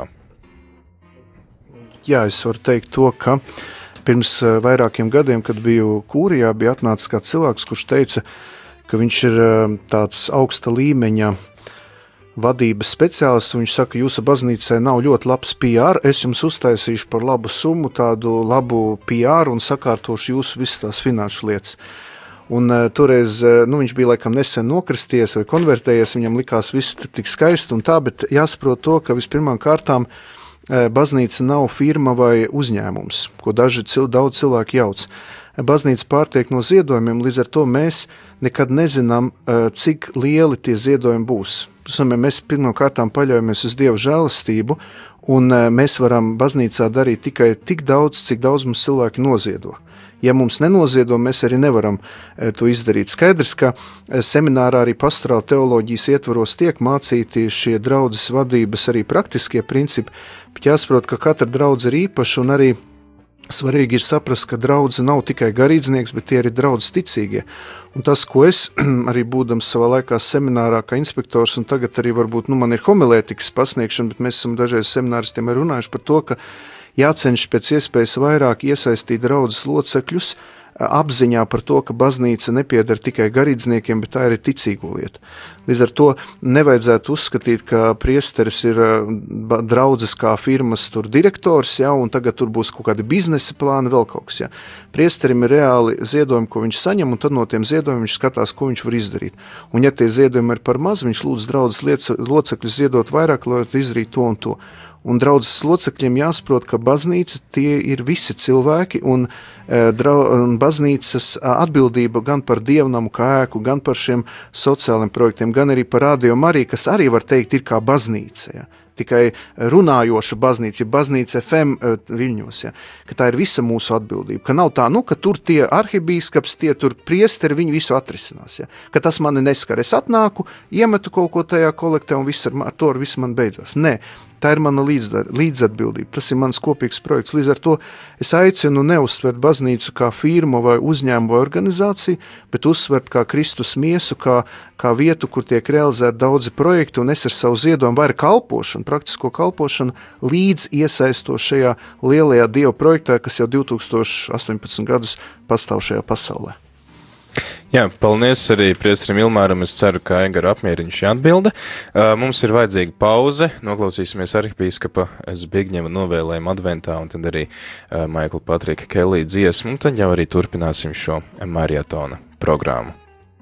Jā, es varu teikt to, ka pirms vairākiem gadiem, kad biju Kūrijā, bija atnācis kāds cilvēks, kurš teica, ka viņš ir tāds augsta līmeņa vadības speciālists, un viņš saka, jūsu baznīcai nav ļoti labs P R, es jums uztaisīšu par labu summu, tādu labu P R un sakārtošu jūsu visas tās finanšu lietas. Un uh, toreiz, uh, nu, viņš bija laikam nesen nokristies vai konvertējies, viņam likās viss tik skaisti un tā, bet jāsaprot to, ka vispirmām kārtām uh, baznīca nav firma vai uzņēmums, ko daži cil, daudz cilvēki jauc. Baznīca pārtiek no ziedojumiem, līdz ar to mēs nekad nezinām, uh, cik lieli tie ziedojumi būs. Mēs pirmām kārtām paļaujamies uz Dieva žēlastību, un uh, mēs varam baznīcā darīt tikai tik daudz, cik daudz mums cilvēki noziedo. Ja mums nenoziedo, mēs arī nevaram e, to izdarīt. Skaidrs, ka e, seminārā arī pastorāla teoloģijas ietvaros tiek mācīti šie draudzes vadības arī praktiskie principi, bet jāsaprot, ka katra draudze ir īpaša, un arī svarīgi ir saprast, ka draudze nav tikai garīdznieks, bet tie arī draudzes ticīgie. Un tas, ko es arī būdams savā laikā seminārā kā inspektors, un tagad arī varbūt, nu, man ir homilētikas pasniegšana, bet mēs esam dažreiz semināristiem arī runājuši par to, ka jācenšas pēc iespējas vairāk iesaistīt draudzes locekļus apziņā par to, ka baznīca nepieder tikai garīdzniekiem, bet tā ir ticīgo lieta. Līdz ar to nevajadzētu uzskatīt, ka priesteris ir draudzes kā firmas tur direktors, ja, un tagad tur būs kaut kādi biznesa plāni, vēl kaut kas. Ja. Priesterim ir reāli ziedojumi, ko viņš saņem, un tad no tiem ziedojumiem viņš skatās, ko viņš var izdarīt. Un ja tie ziedojumi ir par maz, viņš lūdz draudzes locekļus ziedot vairāk, lai izdarīt to un to. Un draudzes locekļiem jāsaprot, ka baznīca tie ir visi cilvēki, un, e, drau, un baznīcas atbildība gan par dievnamu kā ēku, gan par šiem sociāliem projektiem, gan arī par Radio Mariju, kas arī var teikt ir kā baznīca, ja? Tikai runājoša baznīca, ja baznīca F M Viļņos, ja? Ka tā ir visa mūsu atbildība, ka nav tā, nu, ka tur tie arhibīskaps, tie tur priesteri, viņi visu atrisinās, ja? Ka tas mani neskar, es atnāku, iemetu kaut ko tajā kolektē un viss ar, ar to ar visu man beidzās. Nē, tā ir mana līdzdar, līdzatbildība, tas ir mans kopīgs projekts, līdz ar to es aicinu neuztvert baznīcu kā firmu vai uzņēmumu vai organizāciju, bet uzsvert kā Kristus miesu, kā, kā vietu, kur tiek realizēti daudzi projekti, un es ar savu ziedojumu vai ar kalpošanu, praktisko kalpošanu, līdz iesaisto šajā lielajā Dieva projektā, kas jau divtūkstoš astoņpadsmit gadus pastāv šajā pasaulē. Jā, paldies arī priesterim Ilmāram, es ceru, ka Aigara apmierina šī atbilde. Uh, mums ir vajadzīga pauze, noklausīsimies arhipīskapa Zbigņeva novēlējumu adventā, un tad arī uh, Maikla Patrika Kelly dziesmu, un tad jau arī turpināsim šo marietona programmu.